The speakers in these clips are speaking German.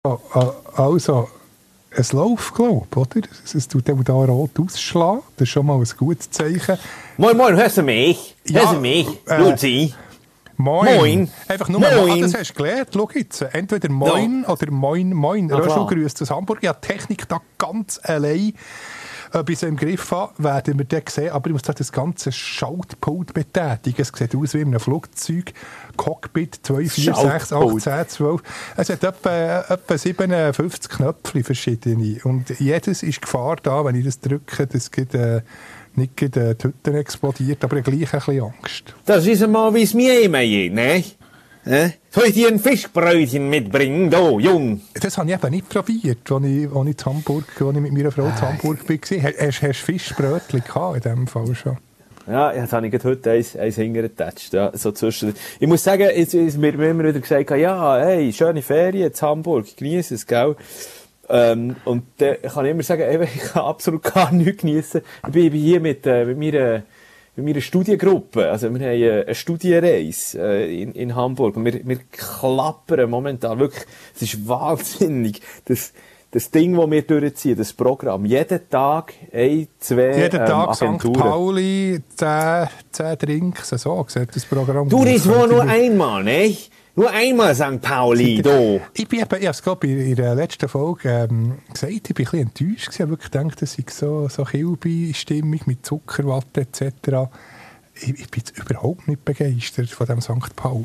Also, es läuft, glaube ich, oder? Es tut eben da rot ausschlagen. Das ist schon mal ein gutes Zeichen. Moin, hörst du mich? Ja, Hörst du mich, Luzi? Moin. Einfach nur Moin. mal, das hast du gelernt. Schau jetzt, entweder Moin oder Moin. Röschel grüßt aus Hamburg. Ja, Technik da ganz allein. Ob ich es im Griff habe, werden wir dann sehen. Aber ich muss das ganze Schaltpult betätigen. Es sieht aus wie in einem Flugzeug. Cockpit 2, 4, 6, 8, 10, 12. Es hat etwa 57 Knöpfe, verschiedene. Und jedes ist Gefahr da, wenn ich das drücke, dass nicht die Hütte explodiert, aber gleich ein bisschen Angst. Das ist einmal, wie es mir immer geht, ne? Soll ich dir ein Fischbrötchen mitbringen, du, Jung? Das habe ich eben nicht probiert, als ich mit meiner Frau in Hamburg war. Hast du Fischbrötchen gehabt in diesem Fall schon? Ja, jetzt habe ich heute eins hingetatscht, ja, so zwischen. Ich muss sagen, jetzt ist mir immer wieder gesagt, ja, hey, schöne Ferien in Hamburg, genieße es, gell? Und dann kann ich immer sagen, ich kann absolut gar nichts geniessen. Ich bin hier mit meiner Studiengruppe. Also, wir haben eine Studienreise in Hamburg. Und wir klappern momentan wirklich. Es ist wahnsinnig. Das Ding, das wir durchziehen, das Programm. Jeden Tag 1, 2 jeden Tag Agenturen. St. Pauli, 10 Drinks, so sieht das Programm. Du, das war nur einmal, ne? Nur einmal St. Pauli, du. Ich habe es gerade in der letzten Folge gesagt, ich war ein bisschen enttäuscht. Ich habe wirklich gedacht, das sei so Kilby-Stimmung mit Zuckerwatte etc. Ich bin jetzt überhaupt nicht begeistert von dem St. Pauli.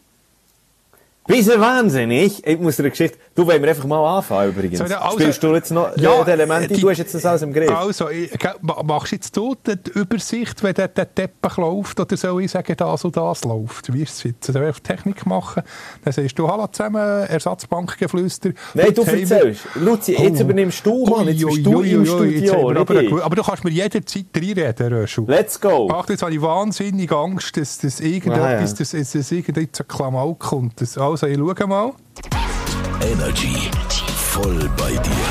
Bist du wahnsinnig? Ich muss dir eine Geschichte... Du, wollen wir einfach mal anfangen übrigens. So, also, spielst du jetzt noch die Elemente? Du hast jetzt das alles im Griff. Also, machst jetzt du die Übersicht, wenn der Teppich läuft, oder soll ich sagen, das und das läuft? Wie ist es jetzt? Soll ich Technik machen? Dann sagst du, hallo zusammen, Ersatzbankgeflüster. Nein, du erzählst. Luzi, jetzt übernimmst du, Mann. Jetzt bist du im Studio. Aber du kannst mir jederzeit reinreden, Röschel. Let's go. Ach, jetzt habe ich wahnsinnig Angst, dass irgendetwas, dass irgendetwas ein Klamauk kommt. Also, ich schaue mal. Energy. Voll bei dir.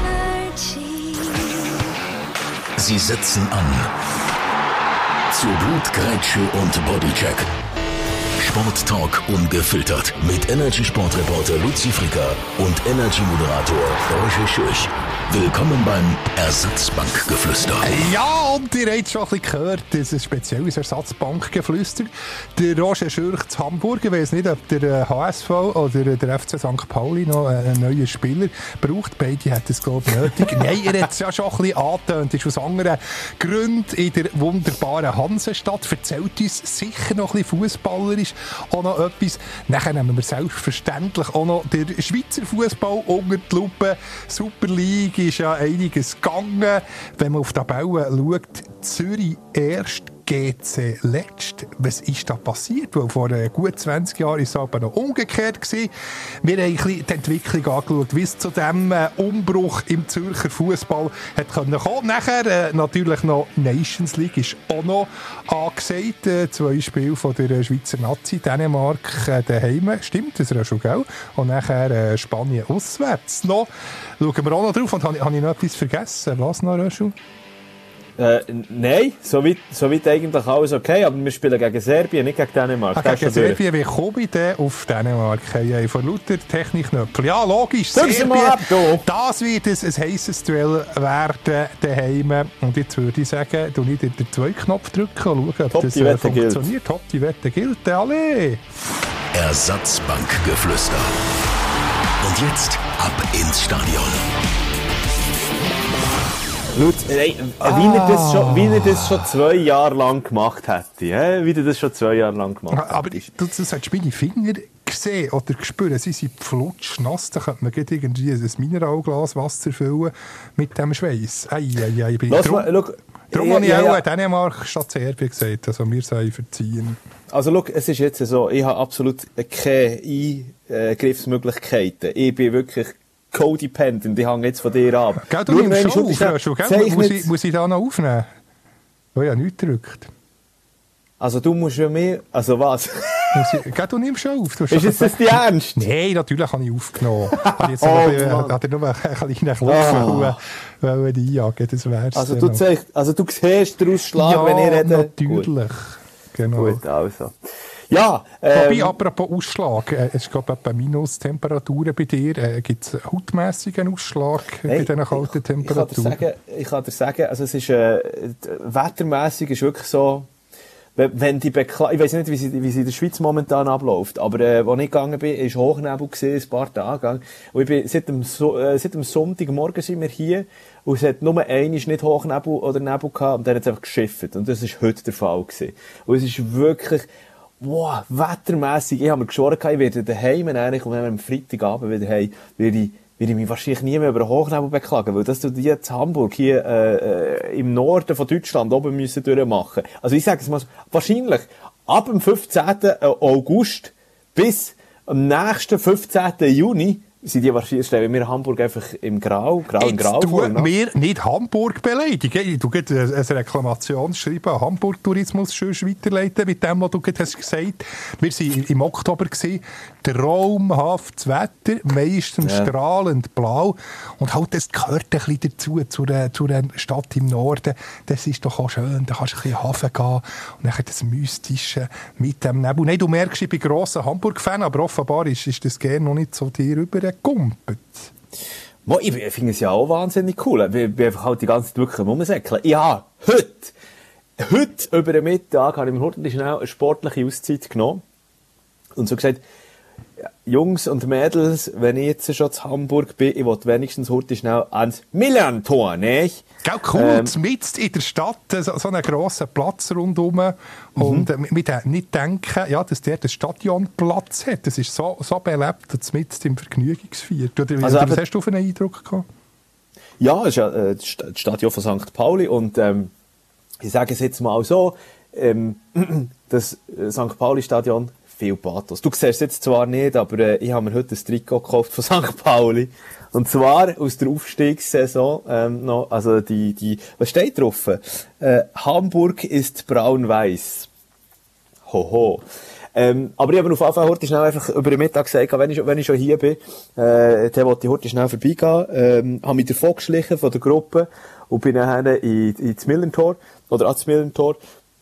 Sie setzen an. Zu Blutgrätsche und Bodycheck. Sporttalk ungefiltert. Mit Energy-Sportreporter Luzi Fricker und Energy-Moderator Roger Schürch. Willkommen beim Ersatzbankgeflüster. Ja, und ihr habt schon ein bisschen gehört, das ist ein spezielles Ersatzbankgeflüster. Der Roger Schürch zu Hamburg, ich weiss nicht, ob der HSV oder der FC St. Pauli noch einen neuen Spieler braucht. Beide hätten es, glaube ich, nötig. Nein, er hat es ja schon ein bisschen angetönt. Ist aus anderen Gründen in der wunderbaren Hansestadt. Erzählt uns sicher noch ein bisschen fußballerisch auch noch etwas. Nachher nehmen wir selbstverständlich auch noch den Schweizer Fußball unter die Lupe. Super League ist ja einiges gegangen. Wenn man auf die Tabelle schaut, Zürich erst, GC letzt. Was ist da passiert? Weil vor gut 20 Jahren war es aber noch umgekehrt gewesen. Wir haben ein bisschen die Entwicklung angeschaut, wie es zu diesem Umbruch im Zürcher Fußball hat kommen. Nachher natürlich noch Nations League ist auch noch angesagt. 2 Spiele von der Schweizer Nazi, Dänemark daheim. Stimmt, das ist schon, gell? Und nachher Spanien auswärts noch. Schauen wir auch noch drauf. Und habe ich noch etwas vergessen? Was noch, Röschel? Nein, soweit eigentlich alles okay, aber wir spielen gegen Serbien, nicht gegen Dänemark. Gegen Serbien, wie komme ich denn auf Dänemark? Hey, von lauter Technikknöpfen. Ja, logisch, Serbien, das wird ein heisses Duell werden daheim. Und jetzt würde ich sagen, du nicht den 2-Knopf drücken und schauen, ob das funktioniert. Top, die Wette gilt. Alle! Ersatzbankgeflüster. Und jetzt ab ins Stadion. Lutz, wie er das schon 2 Jahre lang gemacht hätte. Wie er das schon 2 Jahre lang gemacht hätte. Aber du hast meine Finger gesehen oder gespürt. Sie sind flutschnass. Da könnte man irgendwie ein Mineralglas Wasser füllen mit dem Schweiß. Darum habe ich auch Dänemark statt Serbien gesagt. Also wir sollen verziehen. Also schau, es ist jetzt so, ich habe absolut keine Eingriffsmöglichkeiten. Ich bin wirklich codependent, ich hänge jetzt von dir ab. Gell, du nimmst schon auf, gell? Muss ich da noch aufnehmen? Oh ja, nichts gedrückt. Also du musst ja mehr... Also was? Gell, du nimmst schon auf. Ist jetzt das die Ernst? Nein, natürlich habe ich aufgenommen. Hat er nur einen kleinen Klopf einjagen, das wär's. Also du siehst den Ausschlag, wenn ich rede? Natürlich. Genau. Gut, also. Ja, Wobei, apropos Ausschlag, es ist, glaube ich, etwa Minustemperaturen bei dir. Gibt es hautmässigen Ausschlag bei diesen kalten Temperaturen? Ich kann dir sagen, also es ist, wettermässig ist wirklich so, wenn die ich weiss nicht, wie sie in der Schweiz momentan abläuft, aber, als ich gegangen bin, ist Hochnebel gewesen, ein paar Tage lang. Und ich bin, seit dem Sonntagmorgen sind wir hier, und es hat nur einmal nicht Hochnebel oder Nebel gehabt, und dann hat es einfach geschifft. Und das ist heute der Fall gewesen. Und es ist wirklich, wow, wettermässig. Ich habe mir geschworen, ich werde daheim, eigentlich, und wenn wir am Freitagabend wieder heim, werde ich mich wahrscheinlich nie mehr über einen Hochnebel beklagen, weil das die jetzt Hamburg hier im Norden von Deutschland oben müssen durchmachen. Also ich sage es mal so, wahrscheinlich ab dem 15. August bis am nächsten 15. Juni sind die wahrscheinlich, stellen wir Hamburg einfach im Grau vor. Du mir nicht Hamburg beleidigen. Du gehst ein Reklamationsschreiben an Hamburg Tourismus schön weiterleiten mit dem, was du hast gesagt. Wir waren im Oktober gewesen, traumhaftes Wetter, meistens strahlend blau. Und halt, das gehört ein bisschen dazu, zu der Stadt im Norden. Das ist doch auch schön, da kannst du ein bisschen Hafen gehen und dann das Mystische mit dem Nebel. Nein, du merkst, ich bin grosser Hamburg-Fan, aber offenbar ist das gerne noch nicht so dir rübergegumpelt. Ich finde es ja auch wahnsinnig cool. Ich bin einfach halt die ganze Zeit wirklich rumsäckeln. Ja, heute über den Mittag habe ich mir heute schnell eine sportliche Auszeit genommen und so gesagt, Jungs und Mädels, wenn ich jetzt schon zu Hamburg bin, ich will wenigstens heute schnell ans Millerntor, nicht? Gell, cool, mitten in der Stadt, so einen grossen Platz rundherum. Und mit nicht denken, ja, dass der den Stadionplatz hat. Das ist so belebt, dass mitten im Vergnügungsviertel. Oder also was hast du für einen Eindruck gehabt? Ja, es ist ja das Stadion von St. Pauli und ich sage es jetzt mal so, das St. Pauli-Stadion, viel Pathos. Du siehst es jetzt zwar nicht, aber ich habe mir heute ein Trikot gekauft von St. Pauli. Und zwar aus der Aufstiegssaison noch, also was steht drauf? Hamburg ist braun-weiß. Hoho. Aber ich habe auf jeden Fall heute schnell einfach über den Mittag gesagt, wenn ich schon hier bin, dann wollte ich heute schnell vorbeigehen, habe mich davon geschlichen von der Gruppe und bin nachher ins Millerntor, oder ans Millerntor.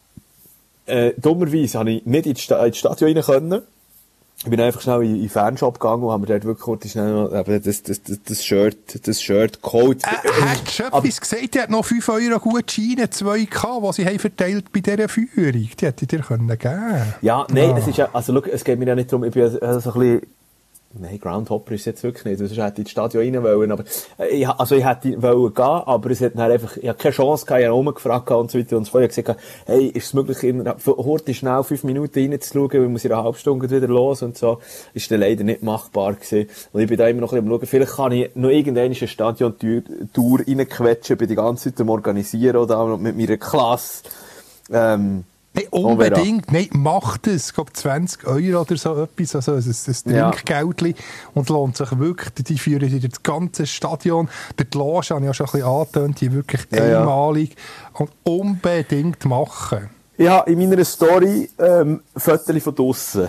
Dummerweise habe ich nicht ins Stadion rein können. Ich bin einfach schnell in den Fanshop gegangen und habe mir dort wirklich kurz schnell noch das Shirt geholt. Hättest du etwas gesagt? Die hat noch 5 € Gutscheine, 2K, die sie haben verteilt bei dieser Führung. Die hätte ich dir geben können. Ja, nein, es ist ja, also schau, es geht mir ja nicht darum, ich bin so ein bisschen, nein, Groundhopper ist es jetzt wirklich nicht, sonst hätte ich ins Stadion rein wollen, aber, ich hätte wollen gehen, aber es hat dann einfach, ich hatte keine Chance gehabt, ich habe rumgefragt und so weiter, und vorher gesagt, hey, ist es möglich, heute schnell 5 Minuten reinzuschauen, weil wir in einer halben Stunde wieder los und so, ist dann leider nicht machbar gewesen, und ich bin da immer noch ein bisschen am schauen, vielleicht kann ich noch irgendwann eine Stadion-Tour reinquetschen, bin die ganze Zeit am Organisieren, oder mit meiner Klasse, Nein, unbedingt. Nein, macht es. Ich glaube, 20 € oder so etwas. Also ein Trinkgeldchen. Und lohnt sich wirklich. Die führen dir das ganze Stadion. Die Loge habe ich ja schon ein bisschen angetönt. Die wirklich einmalig. Und unbedingt machen. Ja, in meiner Story, Fotos von draussen.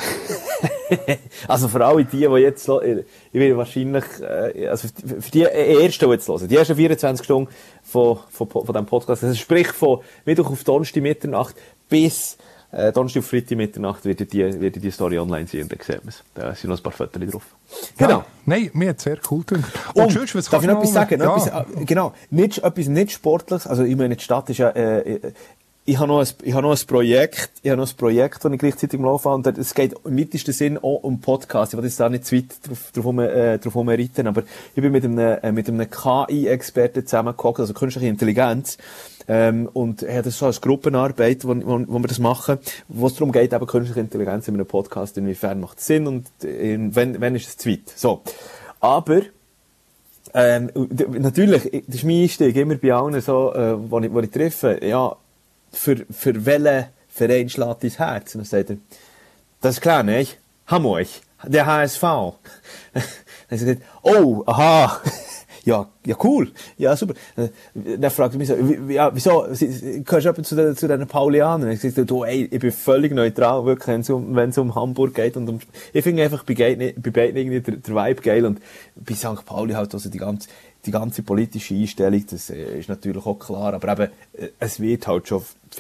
Also für alle die jetzt, ich will wahrscheinlich, also für die ersten, die jetzt hören, die ersten 24 Stunden von diesem Podcast, also sprich von Mittwoch auf Donnerstag Mitternacht bis Donnerstag auf Freitag Mitternacht wird die Story online sein, und dann sehen wir es. Da sind noch ein paar Fotos drauf. Genau. Ja, nein, mir hat es sehr cool gedacht. Und sonst, darf ich noch etwas sagen? Ja. Genau, etwas nicht Sportliches, also ich meine, die Stadt ist ja, ich habe noch ein Projekt, das ich gleichzeitig am Laufen habe, und es geht im weitesten Sinn auch um Podcast. Ich will jetzt da nicht zu weit drauf herumreiten, aber ich bin mit einem KI-Experten zusammengehockt, also künstliche Intelligenz, und habe das so als Gruppenarbeit, wo wir das machen, wo es darum geht, eben künstliche Intelligenz in einem Podcast, inwiefern macht es Sinn und wenn ist es zu weit. So. Aber, natürlich, das ist mein Einstieg, immer bei allen so, wo ich treffe, ja, für welchen Verein schlägt dein Herz? Und dann sagt er, das ist klar, nicht? Hamburg, der HSV. Dann sagt er, oh, aha, ja, cool, ja, super. Dann fragt er mich so, ja, wieso, gehörst du zu den Paulianern? Ich sage, du, ey, ich bin völlig neutral, wirklich, wenn es um Hamburg geht, und ich finde einfach bei beiden irgendwie der Vibe geil, und bei St. Pauli halt, also die ganze politische Einstellung, das ist natürlich auch klar, aber eben, es wird halt schon viel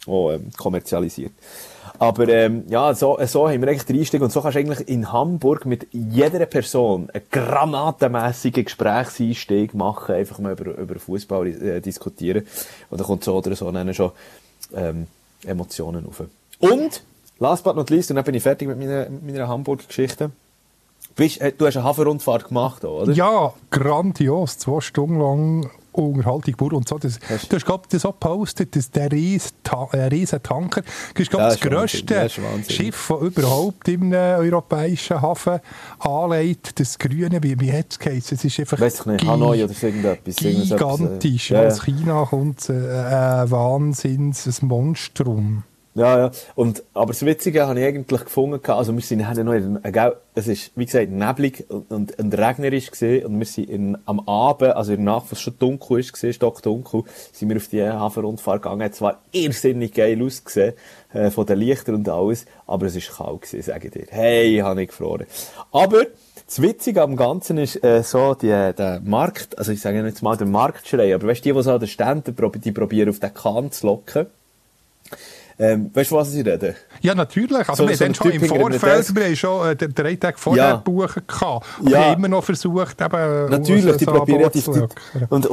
kommerzialisiert. Aber ja, so haben wir eigentlich den Einstieg und so kannst du eigentlich in Hamburg mit jeder Person einen granatenmässigen Gesprächseinstieg machen, einfach mal über Fußball diskutieren und dann kommt so oder so dann schon Emotionen auf. Und, last but not least, und dann bin ich fertig mit meiner Hamburg-Geschichte. Du hast eine Hafenrundfahrt gemacht, oder? Ja, grandios. 2 Stunden lang Unterhaltung pur und so. Du hast, glaube ich, das auch gepostet, dass der riesen Tanker, das ist, glaube ich, das grösste Schiff, das überhaupt im europäischen Hafen anlegt. Das Grüne, wie hat es geheißen? Es ist einfach Hanoi oder irgendetwas. Gigantisch. Ja. Aus China kommt ein Wahnsinns, ein Monstrum. Ja. Aber das Witzige habe ich eigentlich gefunden, also wir sind noch es ist, wie gesagt, neblig und regnerisch gesehen und wir sind am Abend, also in der Nacht, was schon dunkel ist gesehen, stockdunkel, sind wir auf die Hafenrundfahrt gegangen. Es war irrsinnig geil ausgesehen, von den Lichtern und alles, aber es ist kalt gewesen, sage ich dir. Hey, habe ich gefroren. Aber das Witzige am Ganzen ist so der Markt, also ich sage jetzt mal der Marktschrei, aber weißt du, die so an den Ständen, die probieren auf den Kahn zu locken. Weißt du, was ich rede? Ja, natürlich. Also, wir haben schon im Vorfeld, wir haben schon 3 Tage vorher buchen gehabt. Und wir haben immer noch versucht, eben, natürlich, die probieren und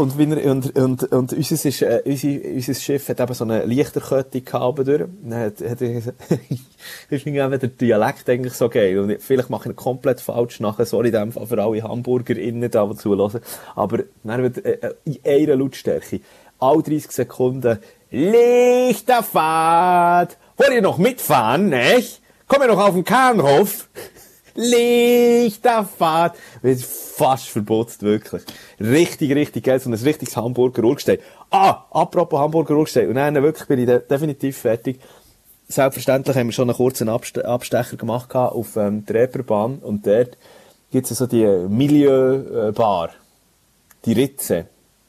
unser Schiff hat eben so eine Lichterkette gehabt durch. Dann hat ist der Dialekt eigentlich so geil. Und vielleicht mache ich ihn komplett falsch nachher. Sorry, in dem Fall für alle HamburgerInnen da, die zuhören. Aber dann wird in einer Lautstärke alle 30 Sekunden Lichterfahrt. Wollt ihr noch mitfahren, nicht? Komm ja noch auf den Kahnhof. Lichterfahrt. Wird fast verbotzt, wirklich. Richtig geil. So ein richtiges Hamburger Urgestein. Apropos Hamburger Urgestein. Und dann wirklich bin ich definitiv fertig. Selbstverständlich haben wir schon einen kurzen Abstecher gemacht auf der Reeperbahn. Und dort gibt's so die Milieu-Bar. Die Ritze.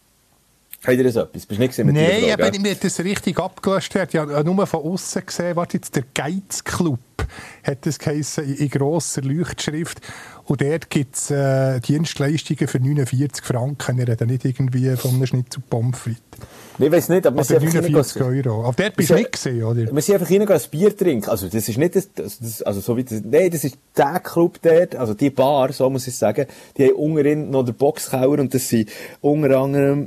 Habt ihr das etwas? Bist du nicht mit Nein, aber mir hat das richtig abgelöscht. Ich habe nur von außen gesehen, warte jetzt, der Geiz-Club hat das geheissen, in grosser Leuchtschrift. Und dort gibt es Dienstleistungen für 49 Franken. Wir reden nicht irgendwie von einem Schnitzel Pommes frites. Ich weiss nicht, aber wir sind 49 €. Aber dort bist du nicht gesehen, oder? Wir sind einfach reingehen, ein Bier trinken. Also, das ist nicht also, so wie das, nein, das ist der Club dort, also die Bar, so muss ich sagen. Die haben unten noch den Boxkeller und das sind unter anderem,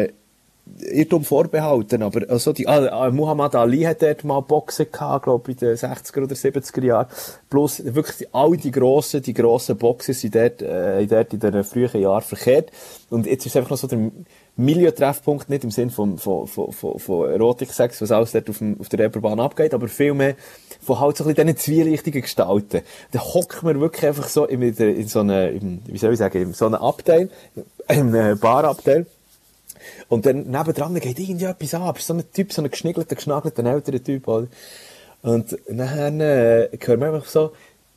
Irrtum vorbehalten, aber also Muhammad Ali hat dort mal Boxen gehabt, glaube ich, in den 60er oder 70er Jahren. Plus wirklich all die grossen Boxen sind dort in den frühen Jahren verkehrt. Und jetzt ist einfach noch so der Milieu-Treffpunkt, nicht im Sinn von Erotik-Sex, was alles dort auf der Reeperbahn abgeht, aber vielmehr von halt so ein bisschen diesen zwielichtigen Gestalten. Da hockt man wirklich einfach so in so einem, wie soll ich sagen, in so einem Abteil, im Barabteil. Und dann nebendran geht irgendwie etwas ab. Ist so ein Typ, so ein geschnagelter älterer Typ, oder? Und dann hören wir einfach so,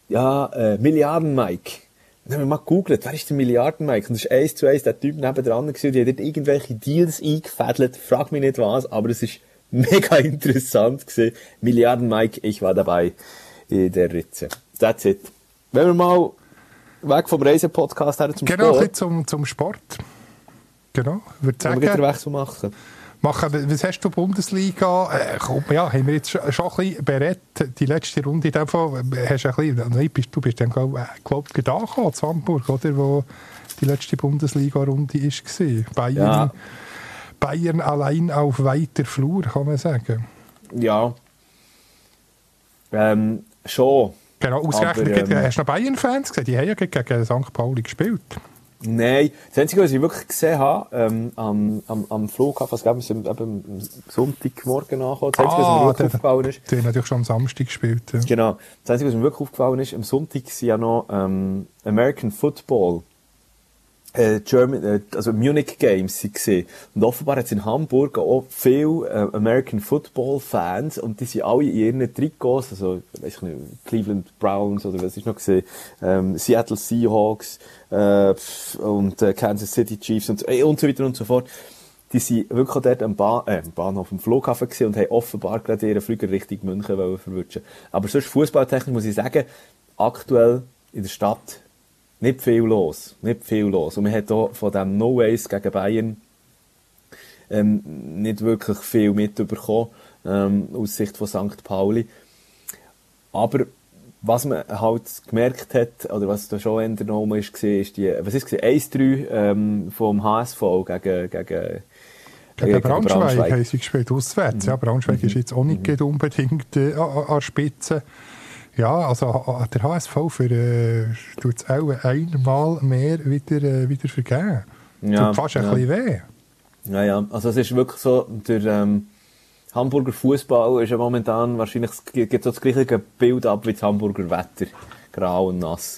Milliarden-Mike. Dann haben wir mal gegoogelt, wer ist der Milliarden-Mike? Und das ist 1:1 der Typ nebendran gewesen, die hat dort irgendwelche Deals eingefädelt. Frag mich nicht was, aber es ist mega interessant gewesen. Milliarden-Mike, ich war dabei in der Ritze. That's it. Wenn wir mal weg vom Reisepodcast her zum Sport. Genau, ein bisschen zum Sport. Genau, würde sagen. Wir den Wechsel machen. Was hast du Bundesliga? Haben wir jetzt schon ein bisschen berät. Die letzte Runde in dem Fall, hast du du bist dann, glaube ich, da gekommen, zu Hamburg, oder? Wo die letzte Bundesliga-Runde war. Bayern allein auf weiter Flur, kann man sagen. Ja. Schon. Genau, ausgerechnet. Hast du noch Bayern-Fans gesehen? Die haben ja gegen St. Pauli gespielt. Nein, das Einzige, was ich wirklich gesehen habe, am Flughafen, was gab es am Sonntagmorgen nachgekommen, das Einzige, was mir wirklich aufgefallen ist. Die haben natürlich schon am Samstag gespielt. Ja. Genau. Das Einzige, was mir wirklich aufgefallen ist, am Sonntag sind ja noch American Football, also Munich Games sind gesehen. Und offenbar hat es in Hamburg auch viele American Football Fans und die sind alle in ihren Trikots, also, weiß ich nicht, Cleveland Browns oder was ich noch gesehen, Seattle Seahawks, und Kansas City Chiefs und so weiter und so fort. Die sind wirklich dort am Bahnhof, am Flughafen gewesen und haben offenbar gerade ihren Flüger Richtung München verwutschen. Aber sonst fußballtechnisch muss ich sagen, aktuell in der Stadt nicht viel los. Und man hat hier von dem No Ways gegen Bayern nicht wirklich viel mitbekommen. aus Sicht von St. Pauli. Aber was man halt gemerkt hat, oder was da schon in der Nummer ist, ist die, was ist es, 1-3 vom HSV gegen Braunschweig haben sie gespielt, auswärts. Ja, Braunschweig ist jetzt auch nicht unbedingt an der Spitze. Ja, also der HSV tut es auch einmal mehr wieder vergeben. Ja, tut fast ein bisschen weh. Ja, also es ist wirklich so, der Hamburger Fußball ist ja momentan wahrscheinlich, es gibt so das gleiche Bild ab wie das Hamburger Wetter. Grau und nass.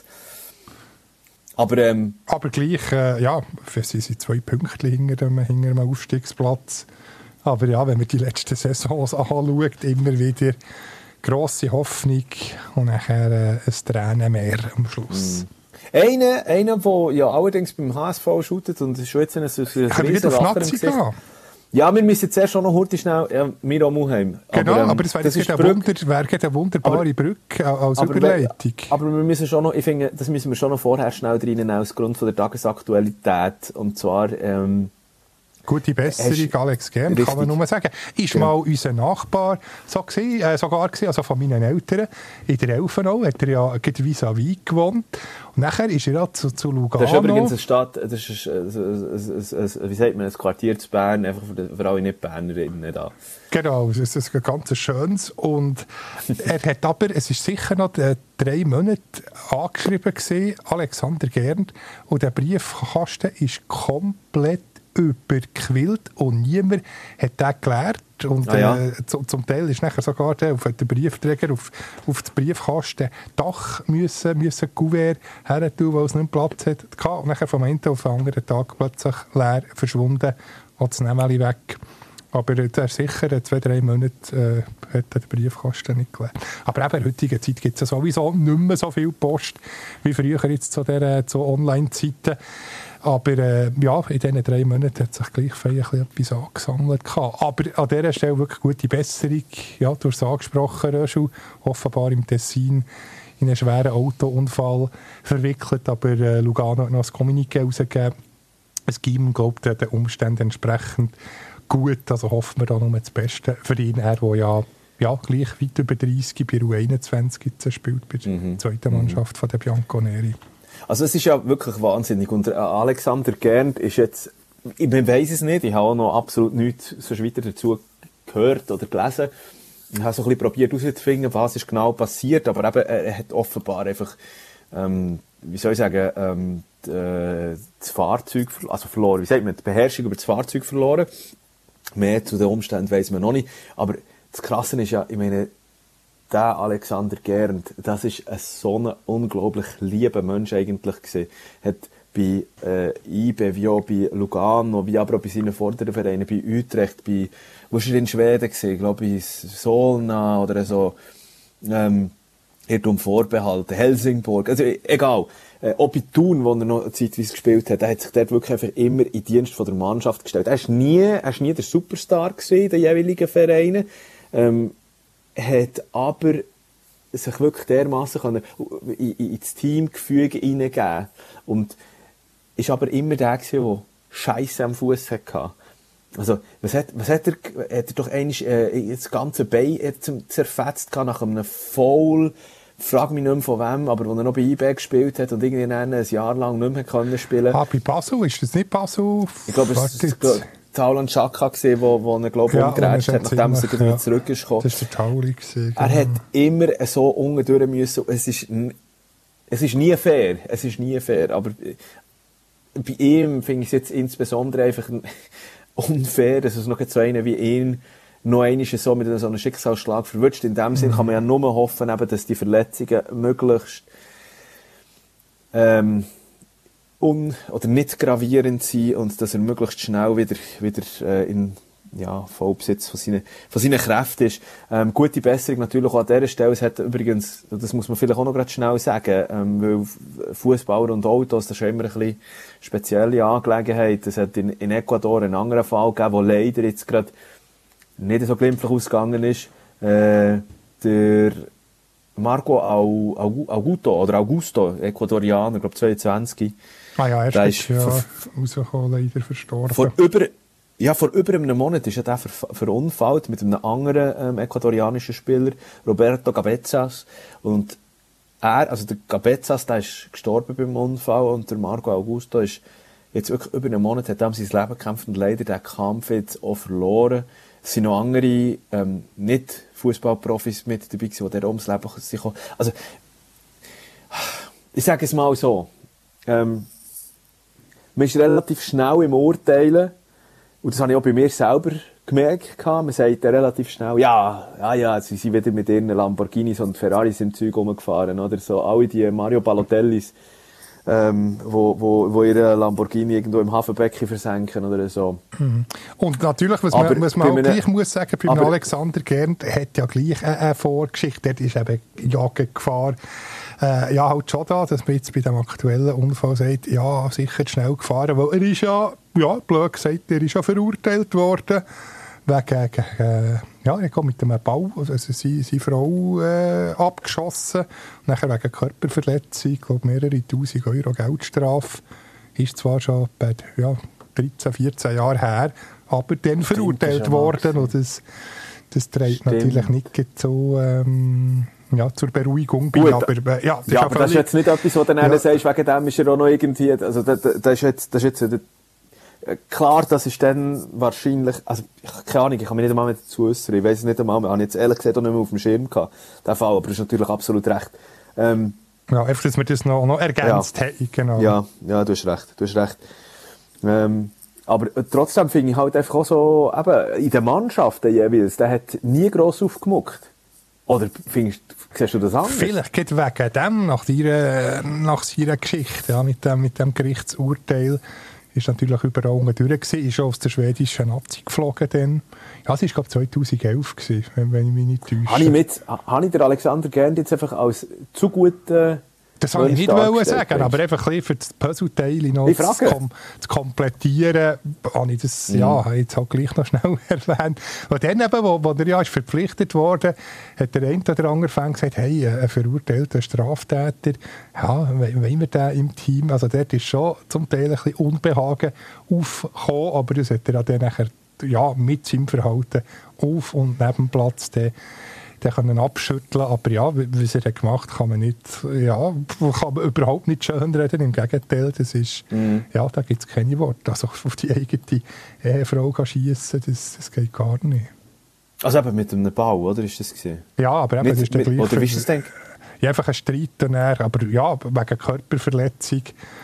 Aber gleich, ja, sie sind 2 Punkte hinter dem Aufstiegsplatz. Aber ja, wenn man die letzten Saisons anschaut, immer wieder grosse Hoffnung und nachher ein Tränen mehr am Schluss. Einer, der ja allerdings beim HSV shootet und ist schon jetzt ein riesen Lacher im Gesicht. Ja, wir müssen zuerst schon noch heute schnell Miro Muheim. Genau, aber das wäre jetzt eine wunderbare Brücke als Überleitung. Aber wir müssen schon noch, ich finde, das müssen wir schon noch vorher schnell reinnehmen, aus Grund von der Tagesaktualität. Und zwar, gute Besserung, Alex Gern, kann man nur sagen. Ist mal unser Nachbar sogar gewesen, also von meinen Eltern. In der Elfenau hat er ja vis-à-vis gewohnt. Und nachher ist er ja zu Lugano. Das ist übrigens eine Stadt, das ist wie sagt man, ein Quartier zu Bern, einfach für alle Nicht-Bernerinnen da. Genau, es ist ein ganz schönes. Und er hat aber, es ist sicher noch 3 Monate angeschrieben gewesen, Alexander Gern. Und der Briefkasten ist komplett überquillt und niemand hat den gelernt. Und zum Teil ist nachher sogar der Briefträger auf das Briefkasten Dach müssen Kuvert her tun, weil es nicht Platz hatte. Und nachher vom einen auf den anderen Tag plötzlich leer verschwunden, hat das Nämeli weg. Aber der ist sicher, 2-3 Monate hat der Briefkasten nicht gelernt. Aber eben in der heutigen Zeit gibt es ja sowieso nicht mehr so viel Post wie früher jetzt zu Online-Zeiten. Aber ja, in diesen 3 Monaten hat sich gleich etwas angesammelt. Aber an dieser Stelle wirklich gute Besserung. Ja, du hast es angesprochen, Röschel, offenbar im Tessin in einen schweren Autounfall verwickelt. Aber Lugano hat noch ein Kommuniqué rausgegeben. Es gibt, glaube ich, den Umständen entsprechend gut. Also hoffen wir da nur das Beste für ihn. Er, der ja gleich weit über 30 bei U21 jetzt spielt, bei der zweiten Mannschaft von der Bianconeri. Also es ist ja wirklich wahnsinnig. Und Alexander Gernd ist jetzt, ich weiss es nicht, ich habe auch noch absolut nichts so weiter dazu gehört oder gelesen. Ich habe so ein bisschen probiert herauszufinden, was ist genau passiert, aber eben, er hat offenbar einfach, wie soll ich sagen, das Fahrzeug verloren. Wie sagt man, die Beherrschung über das Fahrzeug verloren. Mehr zu den Umständen weiss man noch nicht. Aber das Krasse ist ja, ich meine, der Alexander Gernd, das ist so ein unglaublich lieber Mensch eigentlich gewesen. Hat bei IBE, wie auch bei Lugano, wie aber auch bei seinen vorderen Vereinen, bei Utrecht, wo ist er in Schweden gewesen? Glaube ich, Solna oder so, Irrtum vorbehalten, Helsingborg, also egal. Auch bei Thun, wo er noch zeitweise gespielt hat, er hat sich dort wirklich einfach immer in Dienst von der Mannschaft gestellt. Er ist nie der Superstar gewesen in den jeweiligen Vereinen, hat aber sich wirklich dermassen ins Teamgefüge hineingeben und ist aber immer der gewesen, der Scheisse am Fuß hatte. Also, was hat er doch eigentlich, das ganze Bein zerfetzt nach einem Foul, frag mich nicht mehr von wem, aber als er noch bei IB gespielt hat und irgendwie ein Jahr lang nicht mehr können spielen. Bei Basel? Ist das nicht Basel? Ich glaube, es war Taulan Chaka gesehen, wo er, glaube ich, umgerätscht hat, nachdem er wieder zurück ist gekommen. Das war der Tauli gewesen. Er hat immer so unten durch müssen. Es ist nie fair. Es ist nie fair. Aber bei ihm finde ich es jetzt insbesondere einfach unfair, dass es noch so einen wie ihn noch einmal so mit so einem Schicksalsschlag verwünscht. In dem Sinn kann man ja nur hoffen, eben, dass die Verletzungen möglichst oder nicht gravierend sind und dass er möglichst schnell wieder in Vollbesitz von seinen Kräften ist. Gute Besserung natürlich auch an dieser Stelle. Es hat übrigens, das muss man vielleicht auch noch gerade schnell sagen, weil Fußballer und Autos, das ist immer ein bisschen spezielle Angelegenheit. Es hat in Ecuador einen anderen Fall gegeben, der leider jetzt gerade nicht so glimpflich ausgegangen ist. Der Marco Augusto, Ecuadorianer, glaube 22. Ah ja, er ist rausgekommen, leider verstorben. Vor über ja, vor über einem Monat ist ja der verunfallt mit einem anderen ecuadorianischen Spieler, Roberto Cabezas. Und also der Cabezas, der ist gestorben beim Unfall und der Marco Augusto ist jetzt wirklich über einen Monat, hat er sein Leben gekämpft und leider den Kampf jetzt auch verloren. Es sind noch andere, nicht Fußballprofis mit dabei gewesen, die ums Leben sich auch, also, ich sage es mal so, man ist relativ schnell im Urteilen, und das habe ich auch bei mir selber gemerkt. Man sagt relativ schnell, ja, sie sind wieder mit ihren Lamborghinis und Ferraris im Zeug rumgefahren, oder so. Alle die Mario Balotellis, wo ihre Lamborghini irgendwo im Hafenbecken versenken oder so. Und natürlich, was man auch gleich muss sagen, beim Alexander Gernt hat ja gleich eine Vorgeschichte. Dort ist eben Jagdgefahr. Ja, halt schon da, dass man jetzt bei dem aktuellen Unfall sagt, ja, sicher schnell gefahren, weil er ist ja, blöd gesagt, er ist ja verurteilt worden, wegen, er hat mit einem Ball, also seine Frau abgeschossen, und nachher wegen Körperverletzung, ich glaube mehrere tausend Euro Geldstrafe, ist zwar schon 13, 14 Jahre her, aber dann verurteilt worden, und das trägt natürlich nicht so, zur Beruhigung bei. Gut, aber das ist jetzt nicht etwas, was du dann sagst, wegen dem ist er auch noch irgendwie, also das ist jetzt klar, das ist dann wahrscheinlich, also keine Ahnung, ich kann mich nicht einmal mehr dazu äußern, ich weiss es nicht einmal, ich habe jetzt ehrlich gesagt auch nicht mehr auf dem Schirm gehabt, den Fall, aber das ist natürlich absolut recht. Einfach, dass wir das noch ergänzt haben, genau. Ja, du hast recht. Aber trotzdem finde ich halt einfach auch so, eben, in den Mannschaften jeweils, der hat nie gross aufgemuckt. Oder siehst du das anders? Vielleicht geht wegen dem, nach seiner Geschichte, ja, mit dem Gerichtsurteil, ist natürlich überall unten durch gewesen, ist schon aus der schwedischen Nazi geflogen dann. Ja, es war, glaube ich, 2011 gewesen, wenn ich mich nicht täusche. Habe ich den Alexander Gernt jetzt einfach als zu guten Das wollte ich nicht sagen, aber einfach ein bisschen für das Puzzleteil noch zu komplettieren, habe ich das jetzt halt gleich noch schnell erwähnt. Und dann eben, wo er ja ist verpflichtet wurde, hat der eine oder andere Fan gesagt, hey, ein verurteilter Straftäter, ja, wollen wir den im Team, also dort ist schon zum Teil ein bisschen Unbehagen aufgekommen, aber das hat er dann nachher mit seinem Verhalten auf und neben dem Platz den können abschütteln, aber ja, was er gemacht hat, kann man überhaupt nicht schönreden, im Gegenteil, das ist, da gibt es keine Worte, also auf die eigene Ehefrau schiessen, das geht gar nicht. Also eben mit einem Bau, oder, ist das gewesen? Ja, aber eben, das ist der gleiche. Oder wie ist das denn? Ja, einfach ein Streit, aber ja, wegen Körperverletzung,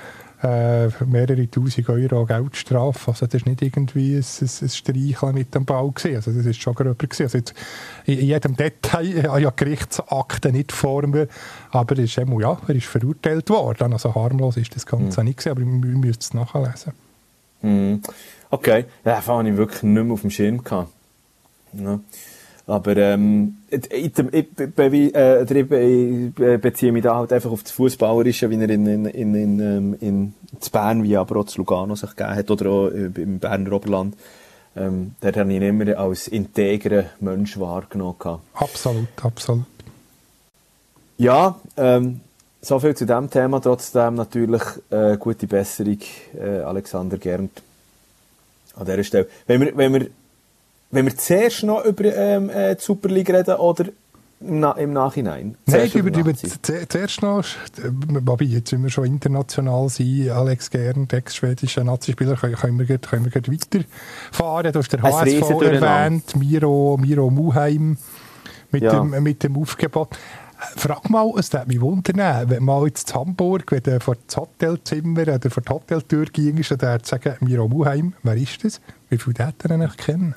mehrere tausend Euro Geldstrafe. Also das ist nicht irgendwie ein Streicheln mit dem Ball gewesen. Also das ist schon gröber gewesen. Also jetzt, in jedem Detail, ja, Gerichtsakte nicht vor mir, aber er ist verurteilt worden. Also harmlos ist das Ganze nicht gewesen, aber wir müssen es nachlesen. Okay, ja, das habe ich wirklich nicht mehr auf dem Schirm gehabt. Ja. Aber ich beziehe mich da halt einfach auf das Fußballerische, wie er in Bern, wie aber auch zu Lugano sich gegeben hat, oder auch im Berner Oberland. Dort habe ich ihn immer als integren Mensch wahrgenommen. Absolut. Ja, so viel zu diesem Thema. Trotzdem natürlich gute Besserung, Alexander Gernt. An dieser Stelle. Wenn wir zuerst noch über die Super League reden oder im Nachhinein? Nein, zuerst noch, wobei jetzt sind wir schon international sein, Alex Gernt, ex-schwedischer Nazispieler, können wir gleich weiterfahren. Du hast der HSV erwähnt, Miro Muheim mit dem Aufgebot. Frag mal, es würde mich wundern, wenn mal jetzt in Hamburg, wenn du vor das Hotelzimmer oder vor die Hoteltür gingst, und der sagen, Miro Muheim, wer ist das? Wie viele hätte er eigentlich kennen?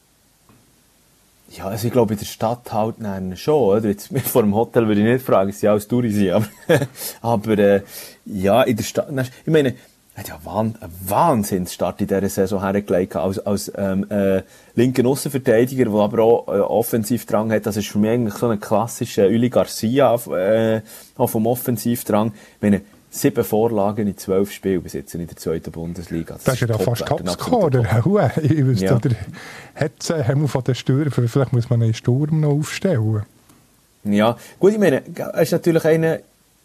Ja, also ich glaube, in der Stadt halt schon, oder? Jetzt, vor dem Hotel würde ich nicht fragen, sie alles Touris sind, aber ja, in der Stadt, ich meine, er hat ja einen Wahnsinnsstart in dieser Saison hergelegt, als linken Aussenverteidiger, der aber auch Offensivdrang hat. Das ist für mich eigentlich so ein klassischer Uli Garcia, auch vom Offensivdrang. Ich meine, 7 Vorlagen in 12 Spielen bis jetzt in der 2. Bundesliga. Das ist ja fast Topscorer. Ich wüsste, oder hat von den Stürmen, vielleicht muss man einen Sturm noch aufstellen. Ja, gut, ich meine, er ist natürlich einer,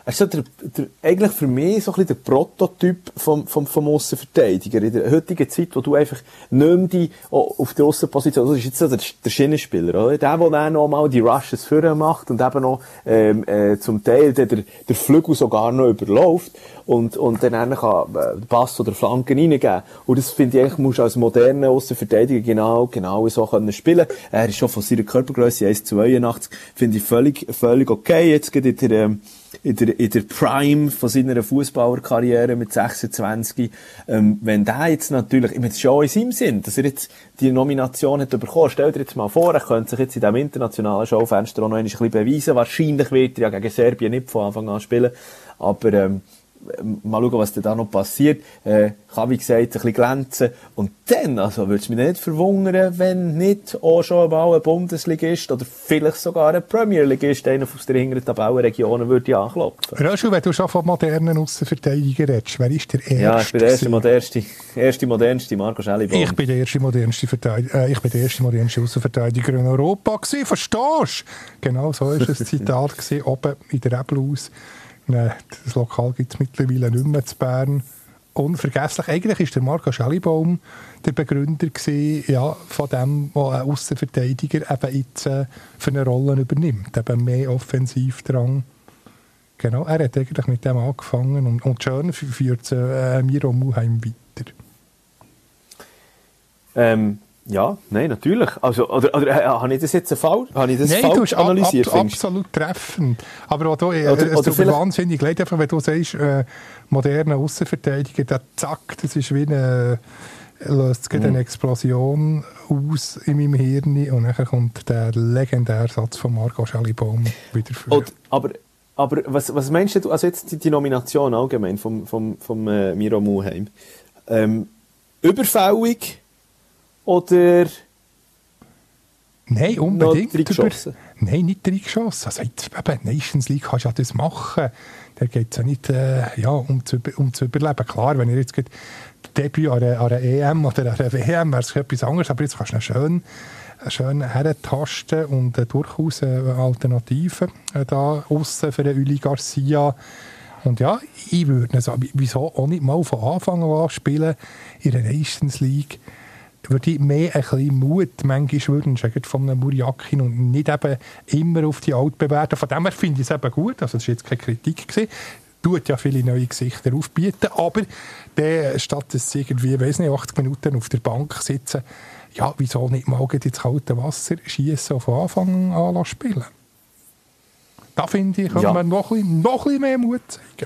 ist so eigentlich für mich so ein bisschen der Prototyp vom Aussenverteidiger. In der heutigen Zeit, wo du einfach nicht mehr auf der Aussenposition, das ist jetzt so der Schienenspieler, oder? Der dann noch mal die Rushes vorne macht und eben noch, zum Teil der Flügel sogar noch überläuft und dann kann Pass oder Flanken reingeben. Und das finde ich eigentlich, musst du als moderner Aussenverteidiger genau so können spielen. Er ist schon von seiner Körpergröße 1,82, finde ich völlig okay. Jetzt geht in der Prime von seiner Fußballerkarriere mit 26. Wenn der jetzt natürlich, ich meine, es ist schon in seinem Sinn, dass er jetzt die Nomination hat bekommen. Stell dir jetzt mal vor, er könnte sich jetzt in diesem internationalen Schaufenster auch noch ein bisschen beweisen. Wahrscheinlich wird er ja gegen Serbien nicht von Anfang an spielen. Aber, mal schauen, was da noch passiert. Kann, wie gesagt, ein bisschen glänzen. Und dann, also, würde es mich nicht verwundern, wenn nicht auch schon mal ein Bundesligist oder vielleicht sogar ein Premier Leagueist, einer aus der hinteren Tabellenregionen, würde anklopfen. Röschel, wenn du schon von modernen Aussenverteidigern redest, wer ist der Erste? Ja, ich bin der erste modernste Marco Schellibaum. Ich bin der erste modernste Aussenverteidiger in Europa gewesen, verstehst du? Genau so war das Zitat gewesen, oben in der Rebelhaus. Das Lokal gibt es mittlerweile nicht mehr zu Bern. Unvergesslich. Eigentlich war der Marco Schellibaum der Begründer gewesen, ja, von dem, was ein Aussenverteidiger eben jetzt für eine Rolle übernimmt. Eben mehr Offensivdrang. Genau, er hat eigentlich mit dem angefangen und schön führt Miro Muheim weiter. Ja, nein, natürlich. Also, oder habe ich das jetzt falsch analysiert? Absolut treffend. Aber es tut mir wahnsinnig leid, einfach, wenn du sagst, moderner Aussenverteidiger, der zack, das ist wie löst eine Explosion aus in meinem Hirn und dann kommt der legendäre Satz von Marco Schellibaum wieder vor. Aber was meinst du, also jetzt die Nomination allgemein vom Miro Muheim? Überfällig? Oder nein, unbedingt. Nein, nicht reingeschossen. Also jetzt, eben, Nations League kannst du ja das machen. Da geht es ja nicht um zu überleben. Klar, wenn ihr jetzt das Debüt an einer EM oder an einer WM wäre es etwas anderes, aber jetzt kannst du schön hertasten und durchaus eine Alternative da aussen für den Uli Garcia. Und ja, ich würde sagen, wieso auch nicht mal von Anfang an spielen in der Nations League. Würde ich mehr ein bisschen Mut manchmal wünschen von einem Muriakin und nicht eben immer auf die Altbewertung. Von dem her finde ich es eben gut, also das war jetzt keine Kritik gewesen, tut ja viele neue Gesichter aufbieten, aber der, statt dass irgendwie, weiss nicht, 80 Minuten auf der Bank sitzen, ja, wieso nicht mal ins kalte Wasser schiessen und von Anfang an spielen. Da finde ich, kann man noch ein bisschen mehr Mut zeigen.